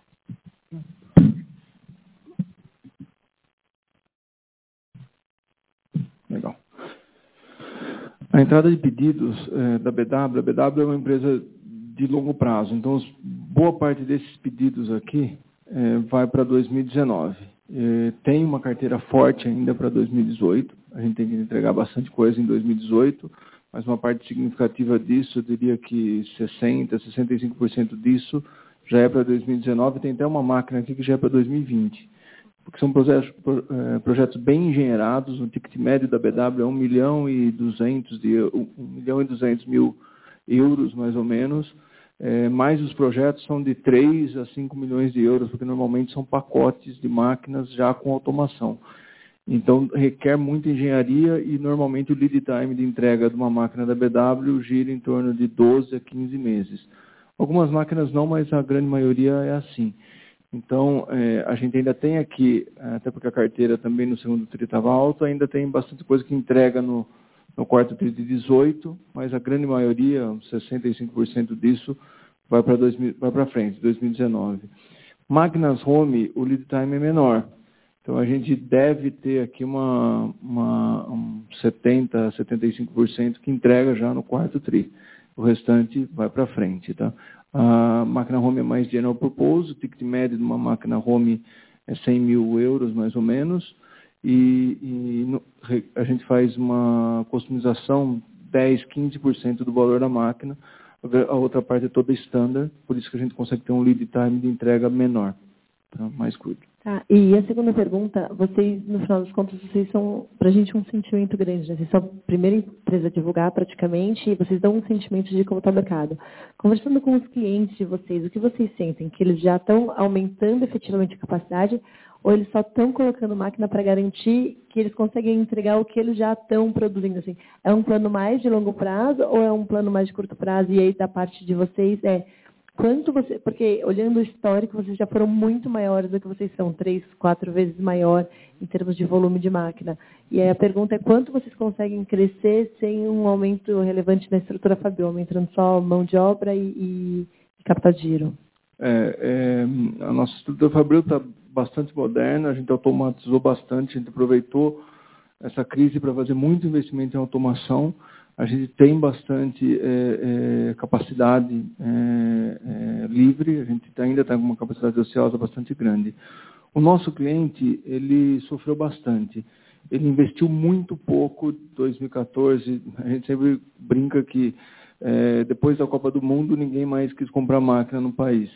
Legal. A entrada de pedidos é, da B W, a B W é uma empresa de longo prazo, então os, boa parte desses pedidos aqui é, vai para dois mil e dezenove. É, tem uma carteira forte ainda para dois mil e dezoito, a gente tem que entregar bastante coisa em dois mil e dezoito, mas uma parte significativa disso, eu diria que sessenta, sessenta e cinco por cento disso já é para dois mil e dezenove, tem até uma máquina aqui que já é para dois mil e vinte. Porque são projetos, projetos bem engenheirados, o ticket médio da B W é um milhão e duzentos de, um milhão e duzentos mil euros, mais ou menos, é, mas os projetos são de três a cinco milhões de euros, porque normalmente são pacotes de máquinas já com automação. Então, requer muita engenharia e, normalmente, o lead time de entrega de uma máquina da B W gira em torno de doze a quinze meses. Algumas máquinas não, mas a grande maioria é assim. Então, é, a gente ainda tem aqui, até porque a carteira também no segundo tri estava alta, ainda tem bastante coisa que entrega no, no quarto tri de dezoito, mas a grande maioria, sessenta e cinco por cento disso, vai para vai para frente, dois mil e dezenove. Máquinas home, o lead time é menor. Então, a gente deve ter aqui uma, uma, um setenta, setenta e cinco por cento que entrega já no quarto tri. O restante vai para frente, tá? A máquina home é mais general purpose, o ticket médio de uma máquina home é cem mil euros, mais ou menos, e, e no, a gente faz uma customização dez, quinze por cento do valor da máquina, a outra parte é toda standard, por isso que a gente consegue ter um lead time de entrega menor, tá? Mais curto. Tá, e a segunda pergunta, vocês, no final das contas, vocês são, para a gente, um sentimento grande, né? Vocês são a primeira empresa a divulgar praticamente e vocês dão um sentimento de como está o mercado. Conversando com os clientes de vocês, o que vocês sentem? Que eles já estão aumentando efetivamente a capacidade ou eles só estão colocando máquina para garantir que eles conseguem entregar o que eles já estão produzindo? Assim, é um plano mais de longo prazo ou é um plano mais de curto prazo? E aí, da parte de vocês, é... Quanto você, porque olhando o histórico, vocês já foram muito maiores do que vocês são, três, quatro vezes maior em termos de volume de máquina. E aí a pergunta é quanto vocês conseguem crescer sem um aumento relevante na estrutura Fabril, aumentando só mão de obra e, e, e capital de giro? É, é, a nossa estrutura Fabril está bastante moderna, a gente automatizou bastante, a gente aproveitou essa crise para fazer muito investimento em automação. A gente tem bastante é, é, capacidade é, é, livre, a gente ainda tem uma capacidade ociosa bastante grande. O nosso cliente, ele sofreu bastante. Ele investiu muito pouco em dois mil e quatorze. A gente sempre brinca que é, depois da Copa do Mundo, ninguém mais quis comprar máquina no país.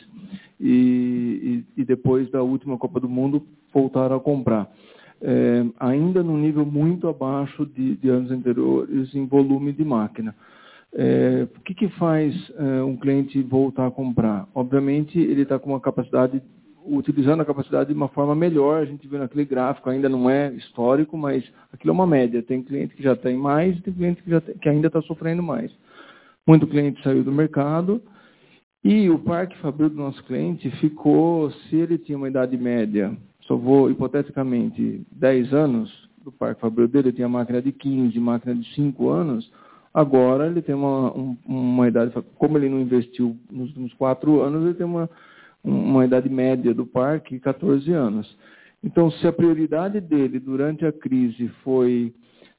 E, e, e depois da última Copa do Mundo, voltaram a comprar. É, ainda num nível muito abaixo de, de anos anteriores em volume de máquina. É, o que, que faz é, um cliente voltar a comprar? Obviamente, ele está com uma capacidade, utilizando a capacidade de uma forma melhor. A gente vê naquele gráfico, ainda não é histórico, mas aquilo é uma média. Tem cliente que já tem mais e tem cliente que, já tem, que ainda está sofrendo mais. Muito cliente saiu do mercado e o parque Fabril do nosso cliente ficou, se ele tinha uma idade média, só vou, hipoteticamente, dez anos do parque Fabril dele, ele tinha máquina de quinze, máquina de cinco anos, agora ele tem uma, um, uma idade, como ele não investiu nos últimos quatro anos, ele tem uma, uma idade média do parque, catorze anos. Então, se a prioridade dele durante a crise foi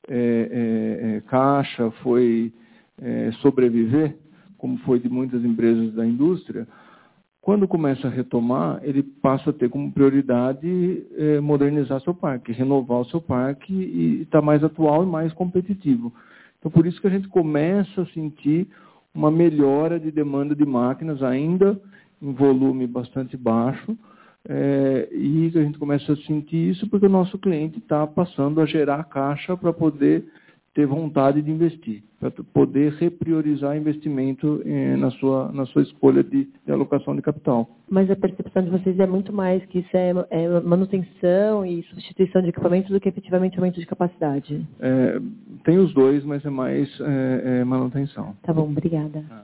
é, é, caixa, foi é, sobreviver, como foi de muitas empresas da indústria, quando começa a retomar, ele passa a ter como prioridade eh, modernizar seu parque, renovar o seu parque e estar mais atual e mais competitivo. Então, por isso que a gente começa a sentir uma melhora de demanda de máquinas, ainda em volume bastante baixo, eh, e a gente começa a sentir isso porque o nosso cliente está passando a gerar caixa para poder ter vontade de investir, para poder repriorizar investimento eh, na, sua, na sua escolha de, de alocação de capital. Mas a percepção de vocês é muito mais que isso é, é manutenção e substituição de equipamentos do que efetivamente aumento de capacidade? É, tem os dois, mas é mais é, é manutenção. Tá bom, obrigada. Ah.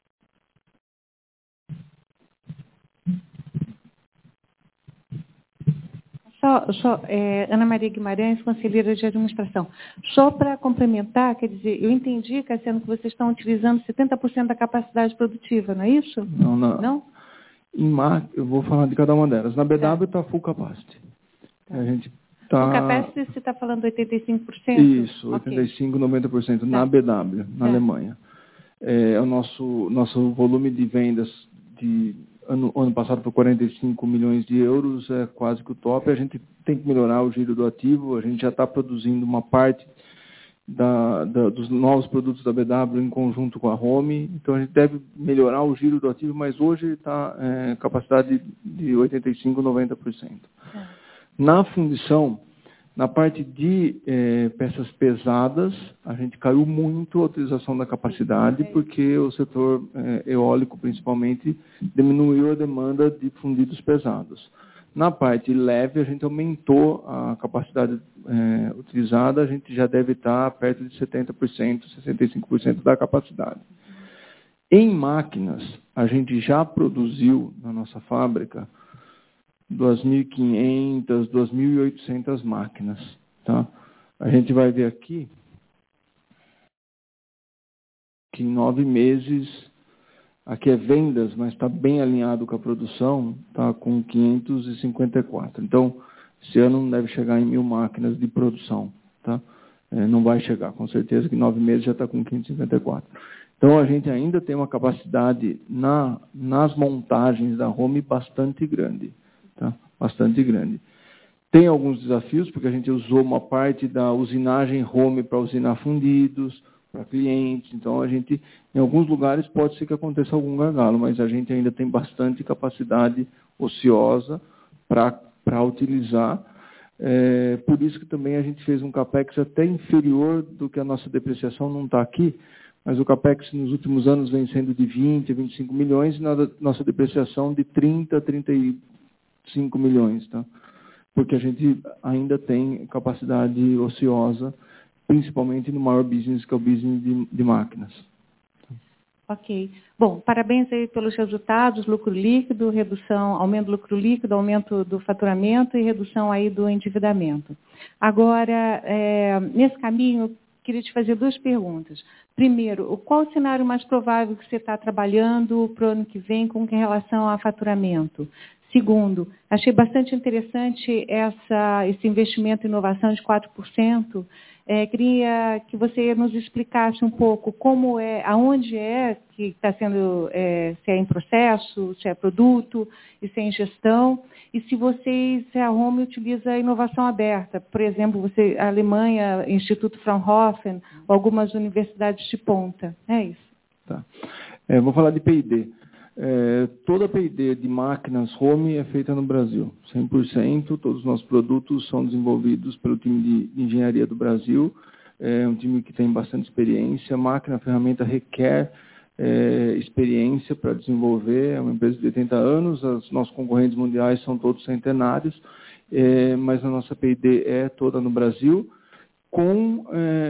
Só, só é, Ana Maria Guimarães, conselheira de administração. Só para complementar, quer dizer, eu entendi, Cassiano, que vocês estão utilizando setenta por cento da capacidade produtiva, não é isso? Não, não. Não? Em Mac, eu vou falar de cada uma delas. Na B W está full capacity. Tá. A gente Tá... O capacity você está falando oitenta e cinco por cento? Isso, oitenta e cinco por cento, okay. noventa por cento na tá. B W, na tá. Alemanha. É, o nosso, nosso volume de vendas de ano, ano passado foi quarenta e cinco milhões de euros, é quase que o top. A gente tem que melhorar o giro do ativo, a gente já está produzindo uma parte da, da, dos novos produtos da B W em conjunto com a Home, então a gente deve melhorar o giro do ativo, mas hoje está é, capacidade de oitenta e cinco por cento, noventa por cento. É. Na fundição, na parte de é, peças pesadas, a gente caiu muito a utilização da capacidade, porque o setor é, eólico, principalmente, diminuiu a demanda de fundidos pesados. Na parte leve, a gente aumentou a capacidade é, utilizada, a gente já deve estar perto de setenta por cento, sessenta e cinco por cento da capacidade. Em máquinas, a gente já produziu na nossa fábrica duas mil e quinhentas, duas mil e oitocentas máquinas. Tá? A gente vai ver aqui que em nove meses, aqui é vendas, mas está bem alinhado com a produção, está com quinhentos e cinquenta e quatro. Então, esse ano não deve chegar em mil máquinas de produção. Tá? É, não vai chegar, com certeza que em nove meses já está com quinhentos e cinquenta e quatro. Então, a gente ainda tem uma capacidade na, nas montagens da Home bastante grande. Tá? Bastante grande. Tem alguns desafios, porque a gente usou uma parte da usinagem Home para usinar fundidos, para clientes. Então, a gente, em alguns lugares, pode ser que aconteça algum gargalo, mas a gente ainda tem bastante capacidade ociosa para utilizar. É, por isso que também a gente fez um CAPEX até inferior do que a nossa depreciação não está aqui, mas o CAPEX nos últimos anos vem sendo de vinte a vinte e cinco milhões e a nossa depreciação de trinta a trinta e cinco milhões, tá? Porque a gente ainda tem capacidade ociosa, principalmente no maior business, que é o business de, de máquinas. Ok. Bom, parabéns aí pelos resultados, lucro líquido, redução, aumento do lucro líquido, aumento do faturamento e redução aí do endividamento. Agora, é, nesse caminho, queria te fazer duas perguntas. Primeiro, qual o cenário mais provável que você está trabalhando para o ano que vem com relação a faturamento? Segundo, achei bastante interessante essa, esse investimento em inovação de quatro por cento. É, queria que você nos explicasse um pouco como é, aonde é que está sendo, é, se é em processo, se é produto, e se é em gestão, e se vocês, se a Home utiliza a inovação aberta. Por exemplo, você, a Alemanha, Instituto Fraunhofer, ou algumas universidades de ponta. É isso. Tá. É, vou falar de P e D. É, toda a P e D de máquinas Home é feita no Brasil, cem por cento. Todos os nossos produtos são desenvolvidos pelo time de, de engenharia do Brasil. É um time que tem bastante experiência. A máquina, a ferramenta requer é, experiência para desenvolver. É uma empresa de oitenta anos, os nossos concorrentes mundiais são todos centenários, é, mas a nossa P e D é toda no Brasil, com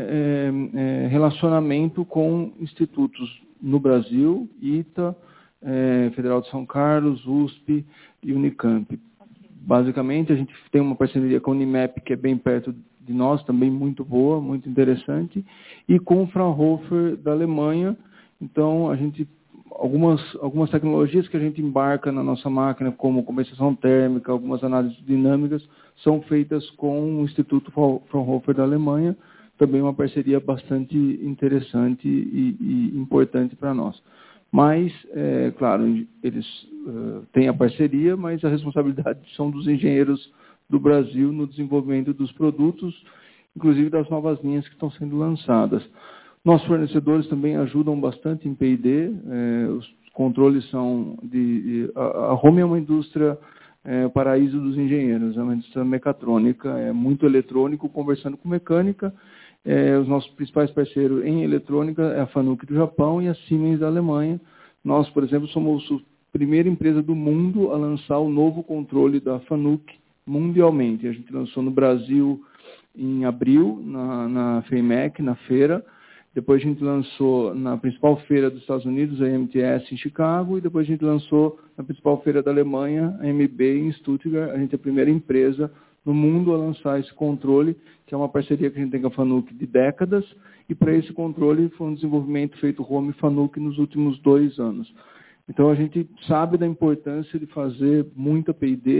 é, é, relacionamento com institutos no Brasil, I T A, É, Federal de São Carlos, U S P e Unicamp. Okay. Basicamente, a gente tem uma parceria com a Unimap, que é bem perto de nós, também muito boa, muito interessante, e com o Fraunhofer da Alemanha. Então, a gente, algumas, algumas tecnologias que a gente embarca na nossa máquina, como compensação térmica, algumas análises dinâmicas, são feitas com o Instituto Fraunhofer da Alemanha, também uma parceria bastante interessante e, e importante para nós. Mas, é, claro, eles uh, têm a parceria, mas a responsabilidade são dos engenheiros do Brasil no desenvolvimento dos produtos, inclusive das novas linhas que estão sendo lançadas. Nossos fornecedores também ajudam bastante em P e D, é, os controles são de... A, a Home é uma indústria, é, o paraíso dos engenheiros, é uma indústria mecatrônica, é muito eletrônico, conversando com mecânica. É, os nossos principais parceiros em eletrônica é a Fanuc do Japão e a Siemens da Alemanha. Nós, por exemplo, somos a primeira empresa do mundo a lançar o novo controle da Fanuc mundialmente. A gente lançou no Brasil em abril, na, na FEIMEC, na feira. Depois a gente lançou na principal feira dos Estados Unidos, a M T S, em Chicago. E depois a gente lançou na principal feira da Alemanha, a M B, em Stuttgart. A gente é a primeira empresa no mundo a lançar esse controle, que é uma parceria que a gente tem com a Fanuc de décadas, e para esse controle foi um desenvolvimento feito Home Fanuc nos últimos dois anos. Então a gente sabe da importância de fazer muita P e D,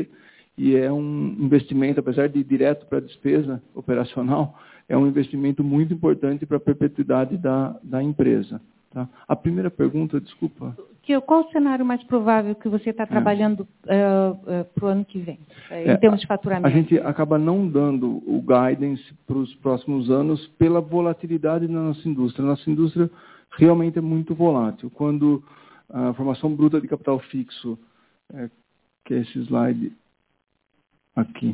e é um investimento, apesar de ir direto para a despesa operacional, é um investimento muito importante para a perpetuidade da, da empresa. Tá? A primeira pergunta, desculpa. Que, qual o cenário mais provável que você está trabalhando uh, uh, para o ano que vem, uh, em É, termos de faturamento? A gente acaba não dando o guidance para os próximos anos pela volatilidade da nossa indústria. Nossa indústria realmente é muito volátil. Quando a formação bruta de capital fixo, é, que é esse slide aqui,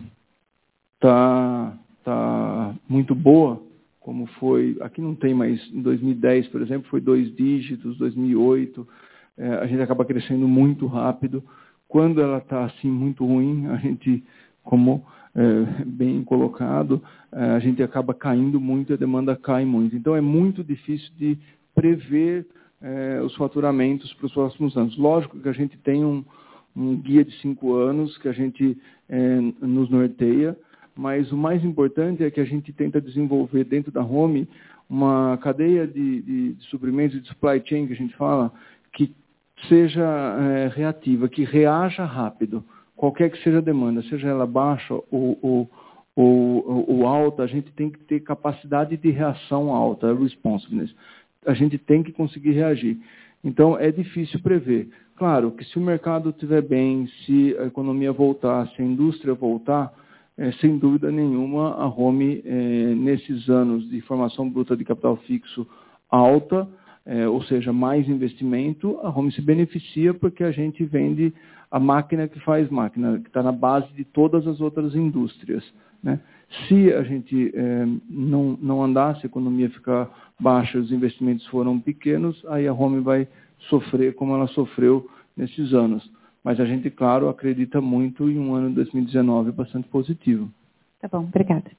está tá muito boa, como foi, aqui não tem, mas em dois mil e dez, por exemplo, foi dois dígitos, dois mil e oito, é, a gente acaba crescendo muito rápido. Quando ela está assim muito ruim, a gente, como é, bem colocado, é, a gente acaba caindo muito e a demanda cai muito. Então é muito difícil de prever é, os faturamentos para os próximos anos. Lógico que a gente tem um, um guia de cinco anos que a gente é, nos norteia, mas o mais importante é que a gente tenta desenvolver dentro da Home uma cadeia de, de, de suprimentos, de supply chain, que a gente fala, que seja é, reativa, que reaja rápido, qualquer que seja a demanda, seja ela baixa ou, ou, ou, ou alta, a gente tem que ter capacidade de reação alta, responsiveness. A gente tem que conseguir reagir. Então, é difícil prever. Claro que se o mercado estiver bem, se a economia voltar, se a indústria voltar, É, sem dúvida nenhuma, a Home, é, nesses anos de formação bruta de capital fixo alta, é, ou seja, mais investimento, a Home se beneficia porque a gente vende a máquina que faz máquina, que está na base de todas as outras indústrias. Né? Se a gente é, não, não andar, se a economia ficar baixa, os investimentos foram pequenos, aí a Home vai sofrer como ela sofreu nesses anos. Mas a gente, claro, acredita muito em um ano de dois mil e dezenove bastante positivo. Tá bom, obrigada.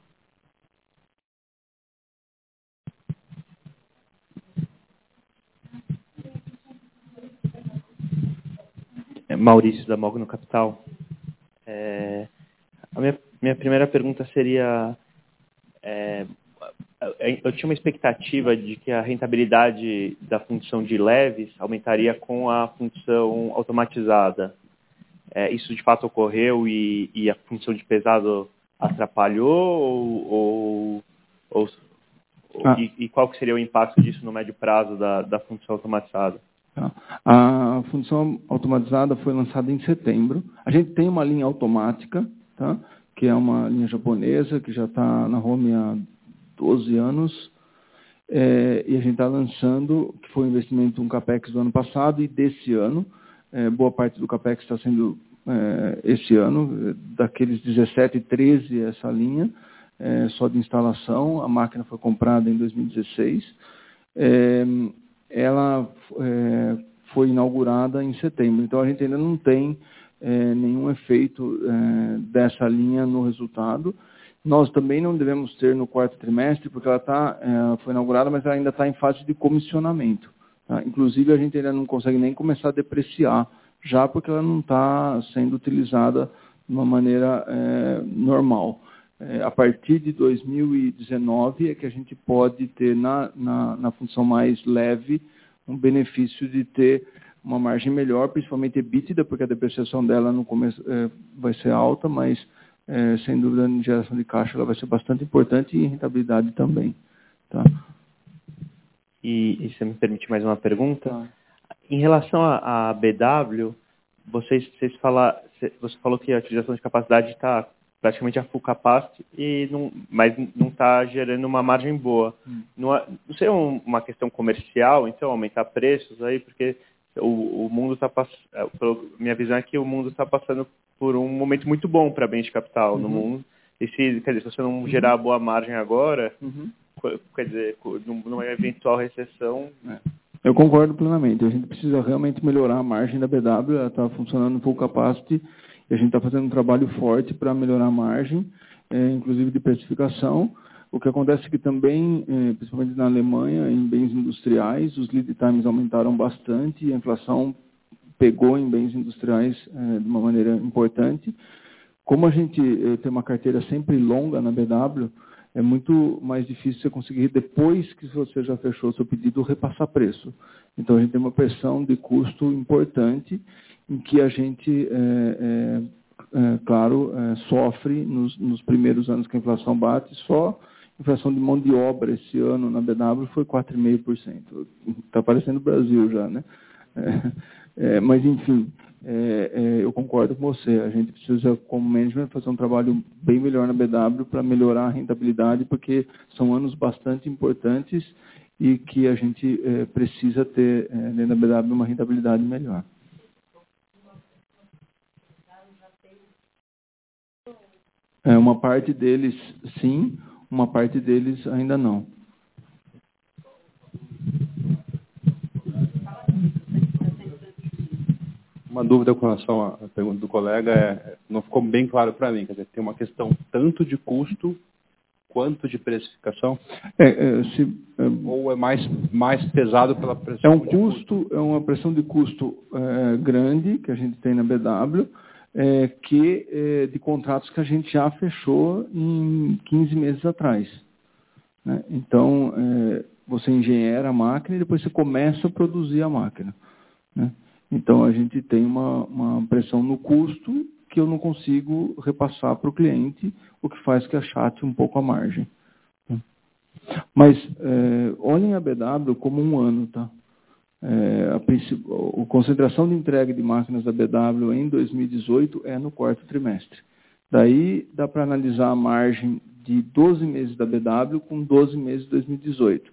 É Maurício, da Mogno Capital. É, a minha, minha primeira pergunta seria... É, eu tinha uma expectativa de que a rentabilidade da função de leves aumentaria com a função automatizada. É, isso de fato ocorreu e, e a função de pesado atrapalhou? Ou, ou, ou, ah. e, e qual que seria o impacto disso no médio prazo da, da função automatizada? A função automatizada foi lançada em setembro. A gente tem uma linha automática, tá? Que é uma linha japonesa, que já está na Home há doze anos, é, e a gente está lançando, que foi um investimento, um CAPEX do ano passado e desse ano. É, boa parte do CAPEX está sendo é, esse ano, daqueles dezessete, treze essa linha, é, só de instalação. A máquina foi comprada em dois mil e dezesseis. É, ela é, foi inaugurada em setembro, então a gente ainda não tem é, nenhum efeito é, dessa linha no resultado. Nós também não devemos ter no quarto trimestre, porque ela tá, é, foi inaugurada, mas ela ainda está em fase de comissionamento. Tá? Inclusive, a gente ainda não consegue nem começar a depreciar, já porque ela não está sendo utilizada de uma maneira é, normal. É, a partir de dois mil e dezenove é que a gente pode ter, na, na, na função mais leve, um benefício de ter uma margem melhor, principalmente EBITDA, porque a depreciação dela no começo é, vai ser alta, mas... É, sem dúvida, em geração de caixa, ela vai ser bastante importante e em rentabilidade também. Tá? E, e você me permite mais uma pergunta? Tá. Em relação à B W, vocês, vocês fala, você falou que a utilização de capacidade está praticamente a full capacity, e não, mas não está gerando uma margem boa. Hum. Não, não seria um, uma questão comercial, então, aumentar preços aí, porque o, o mundo está passando, minha visão é que o mundo está passando por um momento muito bom para bens de capital uhum. no mundo. E se, quer dizer, se você não uhum. gerar boa margem agora, uhum. quer dizer, numa eventual recessão... É. Eu concordo plenamente. A gente precisa realmente melhorar a margem da B W, ela está funcionando full capacity, e a gente está fazendo um trabalho forte para melhorar a margem, é, inclusive de precificação. O que acontece é que também, é, principalmente na Alemanha, em bens industriais, os lead times aumentaram bastante e a inflação pegou em bens industriais é, de uma maneira importante. Como a gente é, tem uma carteira sempre longa na B W, é muito mais difícil você conseguir, depois que você já fechou o seu pedido, repassar preço. Então, a gente tem uma pressão de custo importante em que a gente é, é, é, claro, é, sofre nos, nos primeiros anos que a inflação bate. Só a inflação de mão de obra esse ano na B W foi quatro vírgula cinco por cento. Está parecendo o Brasil já, né? É, é, mas, enfim, é, é, eu concordo com você. A gente precisa, como management, fazer um trabalho bem melhor na B W para melhorar a rentabilidade, porque são anos bastante importantes e que a gente é, precisa ter, é, dentro da B W, uma rentabilidade melhor. É, uma parte deles, sim, uma parte deles ainda não. Uma dúvida com relação à pergunta do colega, é, não ficou bem claro para mim. Quer dizer, tem uma questão tanto de custo quanto de precificação? É, é, se, é, Ou é mais, mais pesado pela pressão é um de custo, custo? É uma pressão de custo é, grande que a gente tem na B W, é, que é, de contratos que a gente já fechou em quinze meses atrás. Né? Então, é, você engenheira a máquina e depois você começa a produzir a máquina. Né? Então, a gente tem uma, uma pressão no custo que eu não consigo repassar para o cliente, o que faz que achate um pouco a margem. Mas, é, olhem a B W como um ano, tá? É, a, a concentração de entrega de máquinas da B W em dois mil e dezoito é no quarto trimestre. Daí, dá para analisar a margem de doze meses da B W com doze meses de dois mil e dezoito.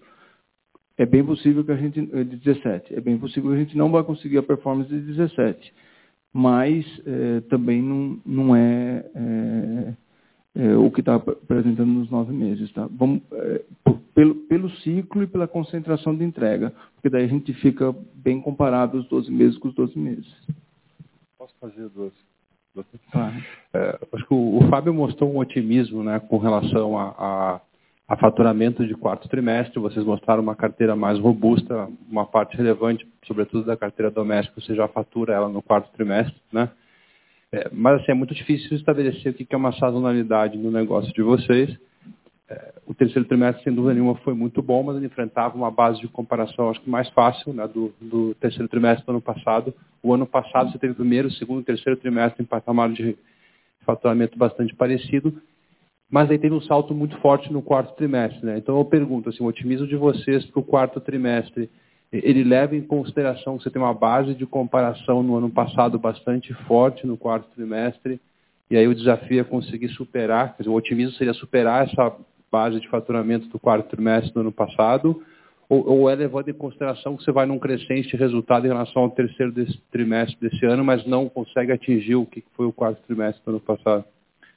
É bem possível que a gente, de dezessete, é bem possível que a gente não vai conseguir a performance de dezessete, mas é, também não, não é, é, é o que está apresentando nos nove meses. Tá? Vamos, é, pelo, pelo ciclo e pela concentração de entrega, porque daí a gente fica bem comparado os doze meses com os doze meses. Posso fazer duas? duas? Claro. É, acho que o, o Fábio mostrou um otimismo, né, com relação a, a a faturamento de quarto trimestre. Vocês mostraram uma carteira mais robusta, uma parte relevante, sobretudo da carteira doméstica, você já fatura ela no quarto trimestre, né? É, mas assim, é muito difícil estabelecer o que é uma sazonalidade no negócio de vocês. É, o terceiro trimestre, sem dúvida nenhuma, foi muito bom, mas ele enfrentava uma base de comparação, acho que mais fácil, né, do, do terceiro trimestre do ano passado. O ano passado você teve o primeiro, segundo e terceiro trimestre em patamar de faturamento bastante parecido, mas aí teve um salto muito forte no quarto trimestre. Né? Então eu pergunto, assim, o otimismo de vocês para o quarto trimestre, ele leva em consideração que você tem uma base de comparação no ano passado bastante forte no quarto trimestre, e aí o desafio é conseguir superar, quer dizer, o otimismo seria superar essa base de faturamento do quarto trimestre do ano passado, ou, ou é levando em consideração que você vai num crescente resultado em relação ao terceiro desse trimestre desse ano, mas não consegue atingir o que foi o quarto trimestre do ano passado?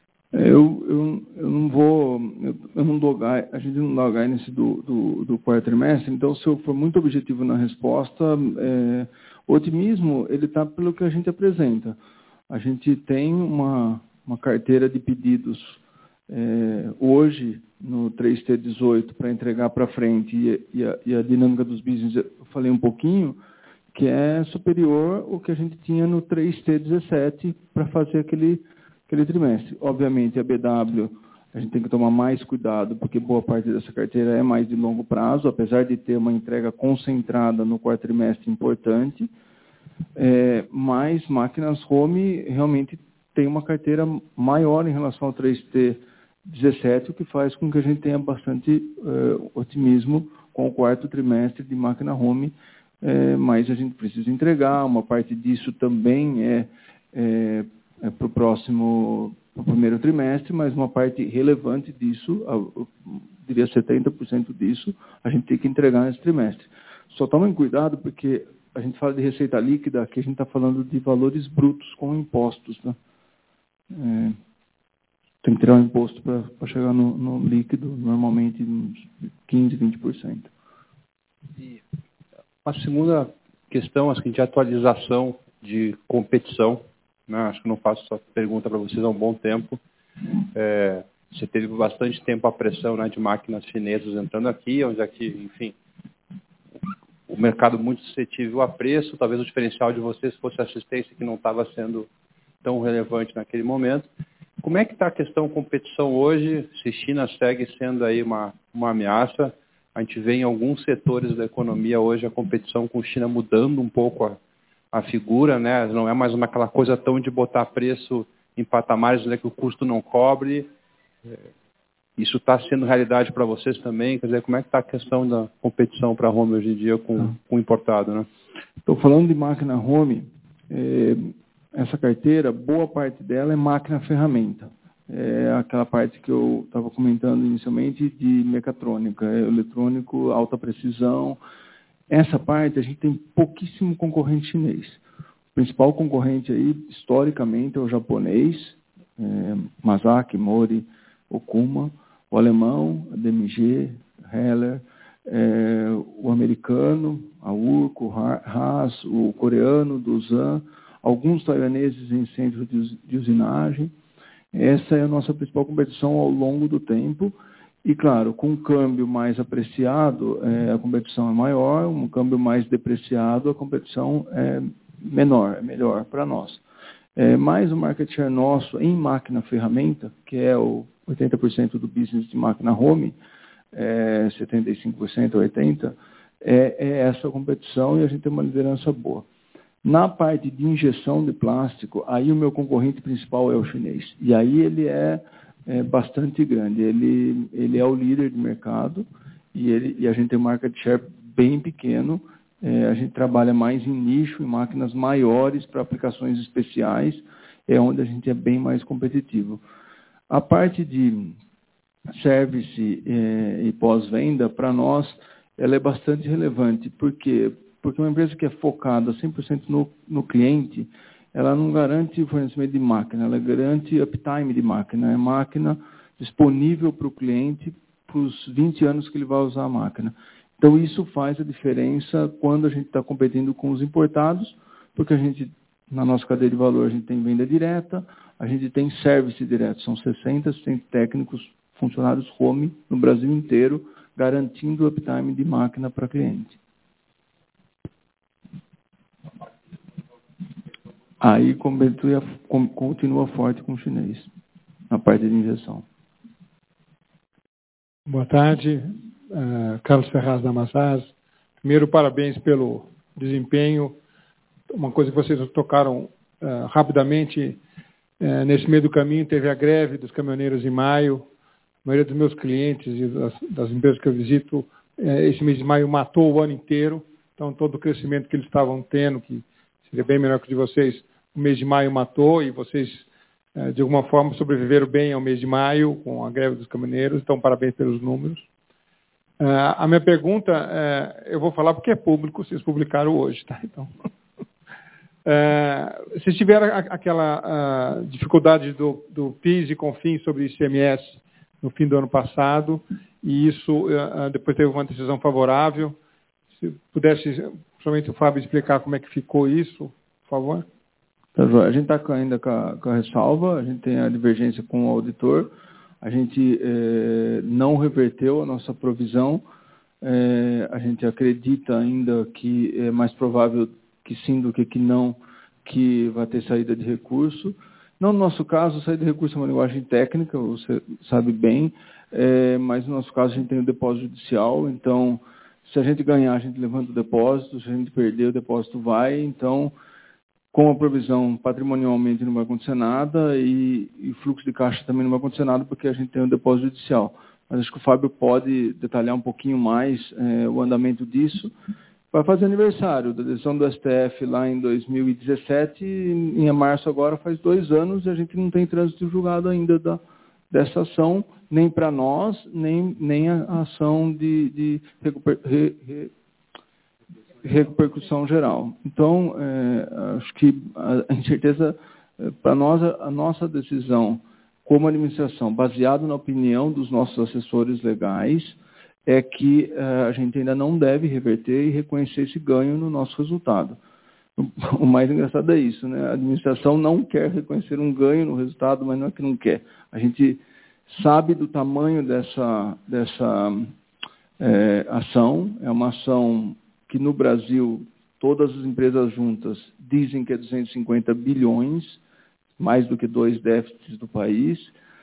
Eu, eu, eu não vou, eu, eu não dou gai, a gente não dá guidance do, do, do quarto trimestre, então se eu for muito objetivo na resposta, é, o otimismo ele está pelo que a gente apresenta. A gente tem uma, uma carteira de pedidos é, hoje no três T dezoito para entregar para frente e, e, a, e a dinâmica dos business, eu falei um pouquinho, que é superior ao que a gente tinha no três T dezessete para fazer aquele aquele trimestre. Obviamente, a B W, a gente tem que tomar mais cuidado, porque boa parte dessa carteira é mais de longo prazo, apesar de ter uma entrega concentrada no quarto trimestre importante, é, mas máquinas home realmente tem uma carteira maior em relação ao três T dezessete, o que faz com que a gente tenha bastante é, otimismo com o quarto trimestre de máquina home, é, mas a gente precisa entregar, uma parte disso também é, é É, para o próximo, pro primeiro trimestre, mas uma parte relevante disso, eu diria setenta por cento disso, a gente tem que entregar nesse trimestre. Só tomem cuidado, porque a gente fala de receita líquida, aqui a gente está falando de valores brutos com impostos. Né? É, tem que tirar um imposto para chegar no, no líquido, normalmente uns quinze, vinte por cento. E a segunda questão, acho que de atualização de competição. Não, acho que não faço essa pergunta para vocês há um bom tempo. É, você teve bastante tempo a pressão, né, de máquinas chinesas entrando aqui, onde aqui, enfim, o mercado muito suscetível a preço, talvez o diferencial de vocês fosse a assistência que não estava sendo tão relevante naquele momento. Como é que está a questão competição hoje? Se China segue sendo aí uma, uma ameaça, a gente vê em alguns setores da economia hoje a competição com China mudando um pouco a a figura, né? Não é mais uma, aquela coisa tão de botar preço em patamares onde é que o custo não cobre. Isso está sendo realidade para vocês também? Quer dizer, como é que está a questão da competição para home hoje em dia com o importado, né? Estou falando de máquina home. É, essa carteira, boa parte dela é máquina-ferramenta. É aquela parte que eu estava comentando inicialmente de mecatrônica, é eletrônico, alta precisão. Essa parte a gente tem pouquíssimo concorrente chinês. O principal concorrente aí, historicamente, é o japonês, é, Masaki, Mori, Okuma, o alemão, a D M G, Heller, é, o americano, a Urco, Haas, o coreano, Doosan, alguns taiwaneses em centro de, de usinagem. Essa é a nossa principal competição ao longo do tempo. E, claro, com um câmbio mais apreciado, é, a competição é maior, um câmbio mais depreciado, a competição é menor, é melhor para nós. É, mais o market share nosso em máquina-ferramenta, que é o oitenta por cento do business de máquina home, é, setenta e cinco por cento, oitenta por cento, é, é essa competição e a gente tem uma liderança boa. Na parte de injeção de plástico, aí o meu concorrente principal é o chinês. E aí ele é, é bastante grande. Ele, ele é o líder de mercado e, ele, e a gente tem um market share bem pequeno. É, a gente trabalha mais em nicho, em máquinas maiores para aplicações especiais, é onde a gente é bem mais competitivo. A parte de service é, e pós-venda, para nós, ela é bastante relevante. Por quê? Porque uma empresa que é focada cem por cento no, no cliente, ela não garante fornecimento de máquina, ela garante uptime de máquina. É máquina disponível para o cliente para os vinte anos que ele vai usar a máquina. Então, isso faz a diferença quando a gente está competindo com os importados, porque a gente, na nossa cadeia de valor, a gente tem venda direta, a gente tem service direto. São sessenta, setenta técnicos, funcionários home no Brasil inteiro, garantindo o uptime de máquina para cliente. Aí continua, continua forte com o chinês, na parte de injeção. Boa tarde, uh, Carlos Ferraz da Amassaz. Primeiro, parabéns pelo desempenho. Uma coisa que vocês tocaram uh, rapidamente, uh, nesse meio do caminho teve a greve dos caminhoneiros em maio. A maioria dos meus clientes e das, das empresas que eu visito, uh, esse mês de maio matou o ano inteiro. Então, todo o crescimento que eles estavam tendo, que seria bem melhor que o de vocês, o mês de maio matou e vocês, de alguma forma, sobreviveram bem ao mês de maio com a greve dos caminhoneiros. Então, parabéns pelos números. A minha pergunta, eu vou falar porque é público, vocês publicaram hoje, tá? Então, vocês tiveram aquela dificuldade do, do PIS e CONFINS sobre I C M S no fim do ano passado e isso depois teve uma decisão favorável. Se pudesse, principalmente o Fábio, explicar como é que ficou isso, por favor. Tá, a gente está ainda com a, com a ressalva, a gente tem a divergência com o auditor, a gente eh, não reverteu a nossa provisão, eh, a gente acredita ainda que é mais provável que sim do que que não, que vai ter saída de recurso. Não no nosso caso, saída de recurso é uma linguagem técnica, você sabe bem, eh, mas no nosso caso a gente tem o depósito judicial, então se a gente ganhar, a gente levanta o depósito, se a gente perder, o depósito vai. Então, com a provisão, patrimonialmente não vai acontecer nada e, e fluxo de caixa também não vai acontecer nada porque a gente tem o depósito judicial. Mas acho que o Fábio pode detalhar um pouquinho mais é, o andamento disso. Vai fazer aniversário da decisão do S T F lá em dois mil e dezessete, e em março agora faz dois anos e a gente não tem trânsito julgado ainda da, dessa ação, nem para nós, nem, nem a ação de, de recuper, re, re, repercussão geral. Então, é, acho que a incerteza, é, para nós, a, a nossa decisão como administração, baseado na opinião dos nossos assessores legais, é que é, a gente ainda não deve reverter e reconhecer esse ganho no nosso resultado. O mais engraçado é isso, né? A administração não quer reconhecer um ganho no resultado, mas não é que não quer. A gente sabe do tamanho dessa, dessa é, ação. É uma ação que no Brasil, todas as empresas juntas dizem que é duzentos e cinquenta bilhões, mais do que dois déficits do país.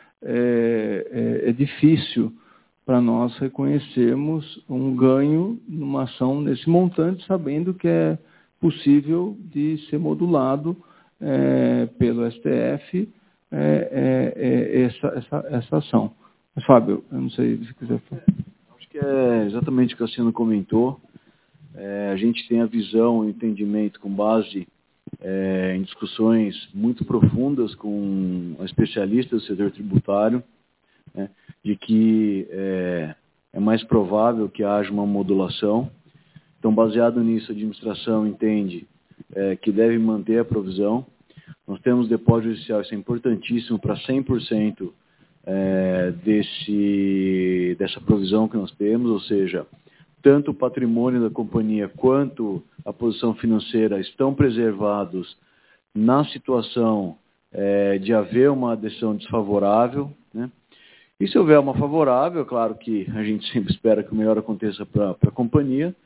É, é, é difícil para nós reconhecermos um ganho numa ação nesse montante, sabendo que é possível de ser modulado é, pelo S T F é, é, é essa, essa, essa ação. Mas, Fábio, eu não sei se quiser falar. Acho que é exatamente o que o Cassiano comentou. É, a gente tem a visão, o entendimento com base é, em discussões muito profundas com especialistas do setor tributário, né, de que é, é mais provável que haja uma modulação. Então, baseado nisso, a administração entende é, que deve manter a provisão. Nós temos depósito judicial, isso é importantíssimo para cem por cento é, desse, dessa provisão que nós temos, ou seja, tanto o patrimônio da companhia quanto a posição financeira estão preservados na situação é, de haver uma decisão desfavorável, né? E se houver uma favorável, é claro que a gente sempre espera que o melhor aconteça para a companhia,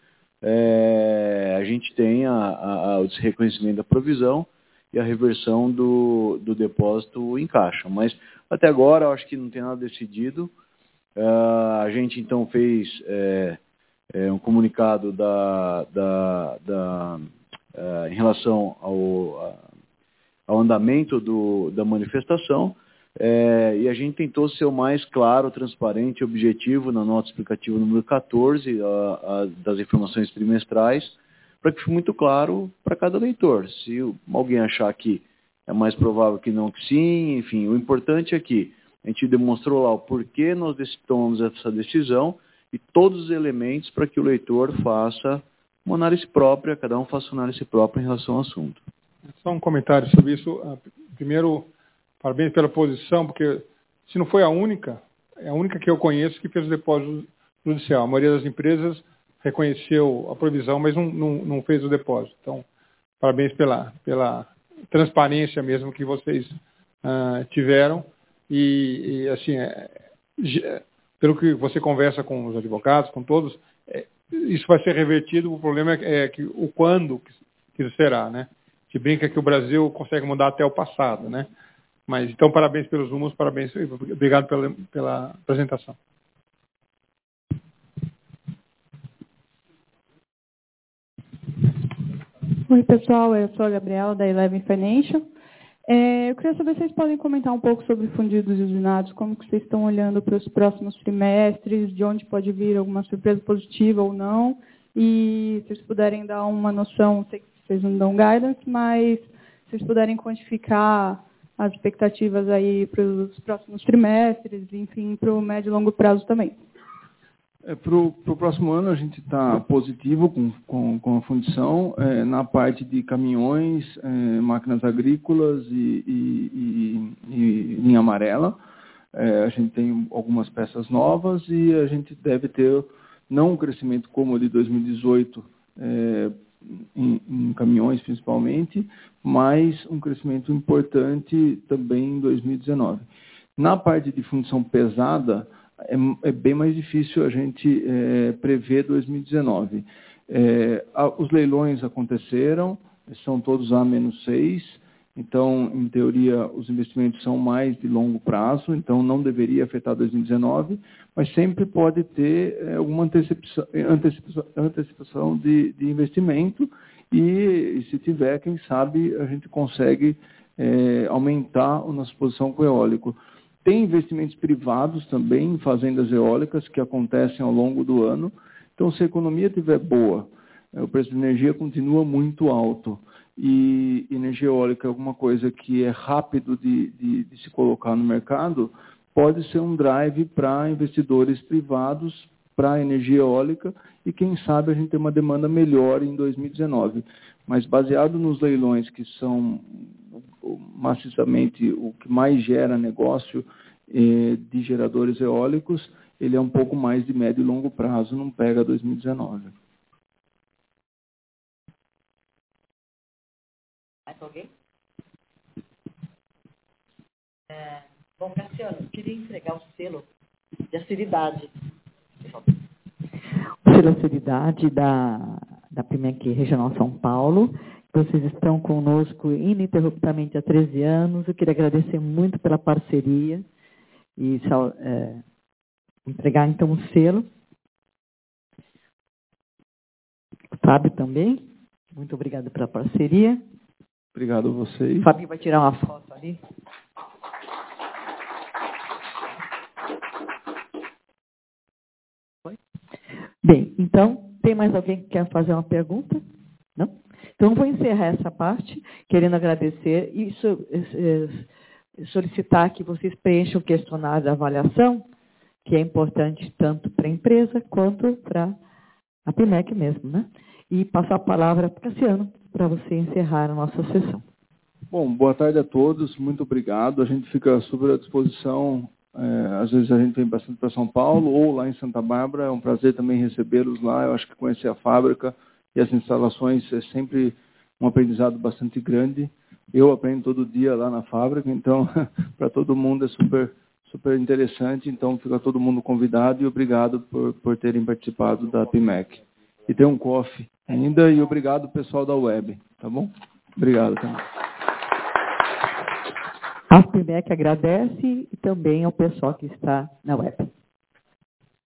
é, a gente tem a, a, o desreconhecimento da provisão e a reversão do, do depósito em caixa. Mas até agora eu acho que não tem nada decidido. Uh, a gente então fez é, é, um comunicado da, da, da, uh, em relação ao, ao andamento do, da manifestação. É, e a gente tentou ser o mais claro, transparente e objetivo na nota explicativa número quatorze, a, a, das informações trimestrais, para que fique muito claro para cada leitor. Se alguém achar que é mais provável que não, que sim, enfim, o importante é que a gente demonstrou lá o porquê nós tomamos essa decisão e todos os elementos para que o leitor faça uma análise própria, cada um faça uma análise própria em relação ao assunto. Só um comentário sobre isso. Primeiro, parabéns pela posição, porque se não foi a única, é a única que eu conheço que fez o depósito judicial. A maioria das empresas reconheceu a provisão, mas não, não, não fez o depósito. Então, parabéns pela, pela transparência mesmo que vocês uh, tiveram. E, e assim, é, pelo que você conversa com os advogados, com todos, é, isso vai ser revertido. O problema é, é que o quando que isso será, né? A gente brinca que o Brasil consegue mudar até o passado, né? Mas, então, parabéns pelos números, parabéns, obrigado pela, pela apresentação. Oi, pessoal, eu sou a Gabriela, da Eleven Financial. É, eu queria saber se vocês podem comentar um pouco sobre fundidos e usinados, como que vocês estão olhando para os próximos trimestres, de onde pode vir alguma surpresa positiva ou não, e se vocês puderem dar uma noção, sei que vocês não dão guidance, mas se vocês puderem quantificar as expectativas aí para os próximos trimestres, enfim, para o médio e longo prazo também. É, para o próximo ano, a gente está positivo com, com, com a fundição é, na parte de caminhões, é, máquinas agrícolas e, e, e, e linha amarela. É, a gente tem algumas peças novas e a gente deve ter, não um crescimento como o de dois mil e dezoito, é, em, em caminhões principalmente, mas um crescimento importante também em dois mil e dezenove. Na parte de fundição pesada, é, é bem mais difícil a gente é, prever dois mil e dezenove. É, a, os leilões aconteceram, são todos A menos seis, então, em teoria, os investimentos são mais de longo prazo, então não deveria afetar dois mil e dezenove, mas sempre pode ter é, alguma antecipação, antecipação, antecipação de, de investimento e, e, se tiver, quem sabe, a gente consegue é, aumentar a nossa posição com o eólico. Tem investimentos privados também em fazendas eólicas que acontecem ao longo do ano, então, se a economia estiver boa, é, o preço de energia continua muito alto, e energia eólica é alguma coisa que é rápido de, de, de se colocar no mercado, pode ser um drive para investidores privados para a energia eólica e, quem sabe, a gente tem uma demanda melhor em dois mil e dezenove. Mas, baseado nos leilões, que são maciçamente o que mais gera negócio eh, de geradores eólicos, ele é um pouco mais de médio e longo prazo, não pega dois mil e dezenove. Mais alguém? É, bom, Cassiano, eu queria entregar o selo de aciridade. O selo de aciridade da, da Primec Regional São Paulo. Vocês estão conosco ininterruptamente há treze anos. Eu queria agradecer muito pela parceria e é, entregar, então, o selo. O Fábio também. Muito obrigado pela parceria. Obrigado a vocês. O Fabinho vai tirar uma foto ali. Bem, então, tem mais alguém que quer fazer uma pergunta? Não? Então, vou encerrar essa parte, querendo agradecer e so, eh, solicitar que vocês preencham o questionário da avaliação, que é importante tanto para a empresa quanto para a P M E C mesmo, né? E passar a palavra para o Cassiano, para você encerrar a nossa sessão. Bom, boa tarde a todos, muito obrigado. A gente fica super à disposição. É, às vezes a gente vem bastante para São Paulo ou lá em Santa Bárbara. É um prazer também recebê-los lá. Eu acho que conhecer a fábrica e as instalações é sempre um aprendizado bastante grande. Eu aprendo todo dia lá na fábrica, então para todo mundo é super, super interessante. Então fica todo mundo convidado e obrigado por, por terem participado da P M E C. E tem um coffee ainda e obrigado pessoal da web, tá bom? Obrigado também. A P M E C agradece e também ao pessoal que está na web.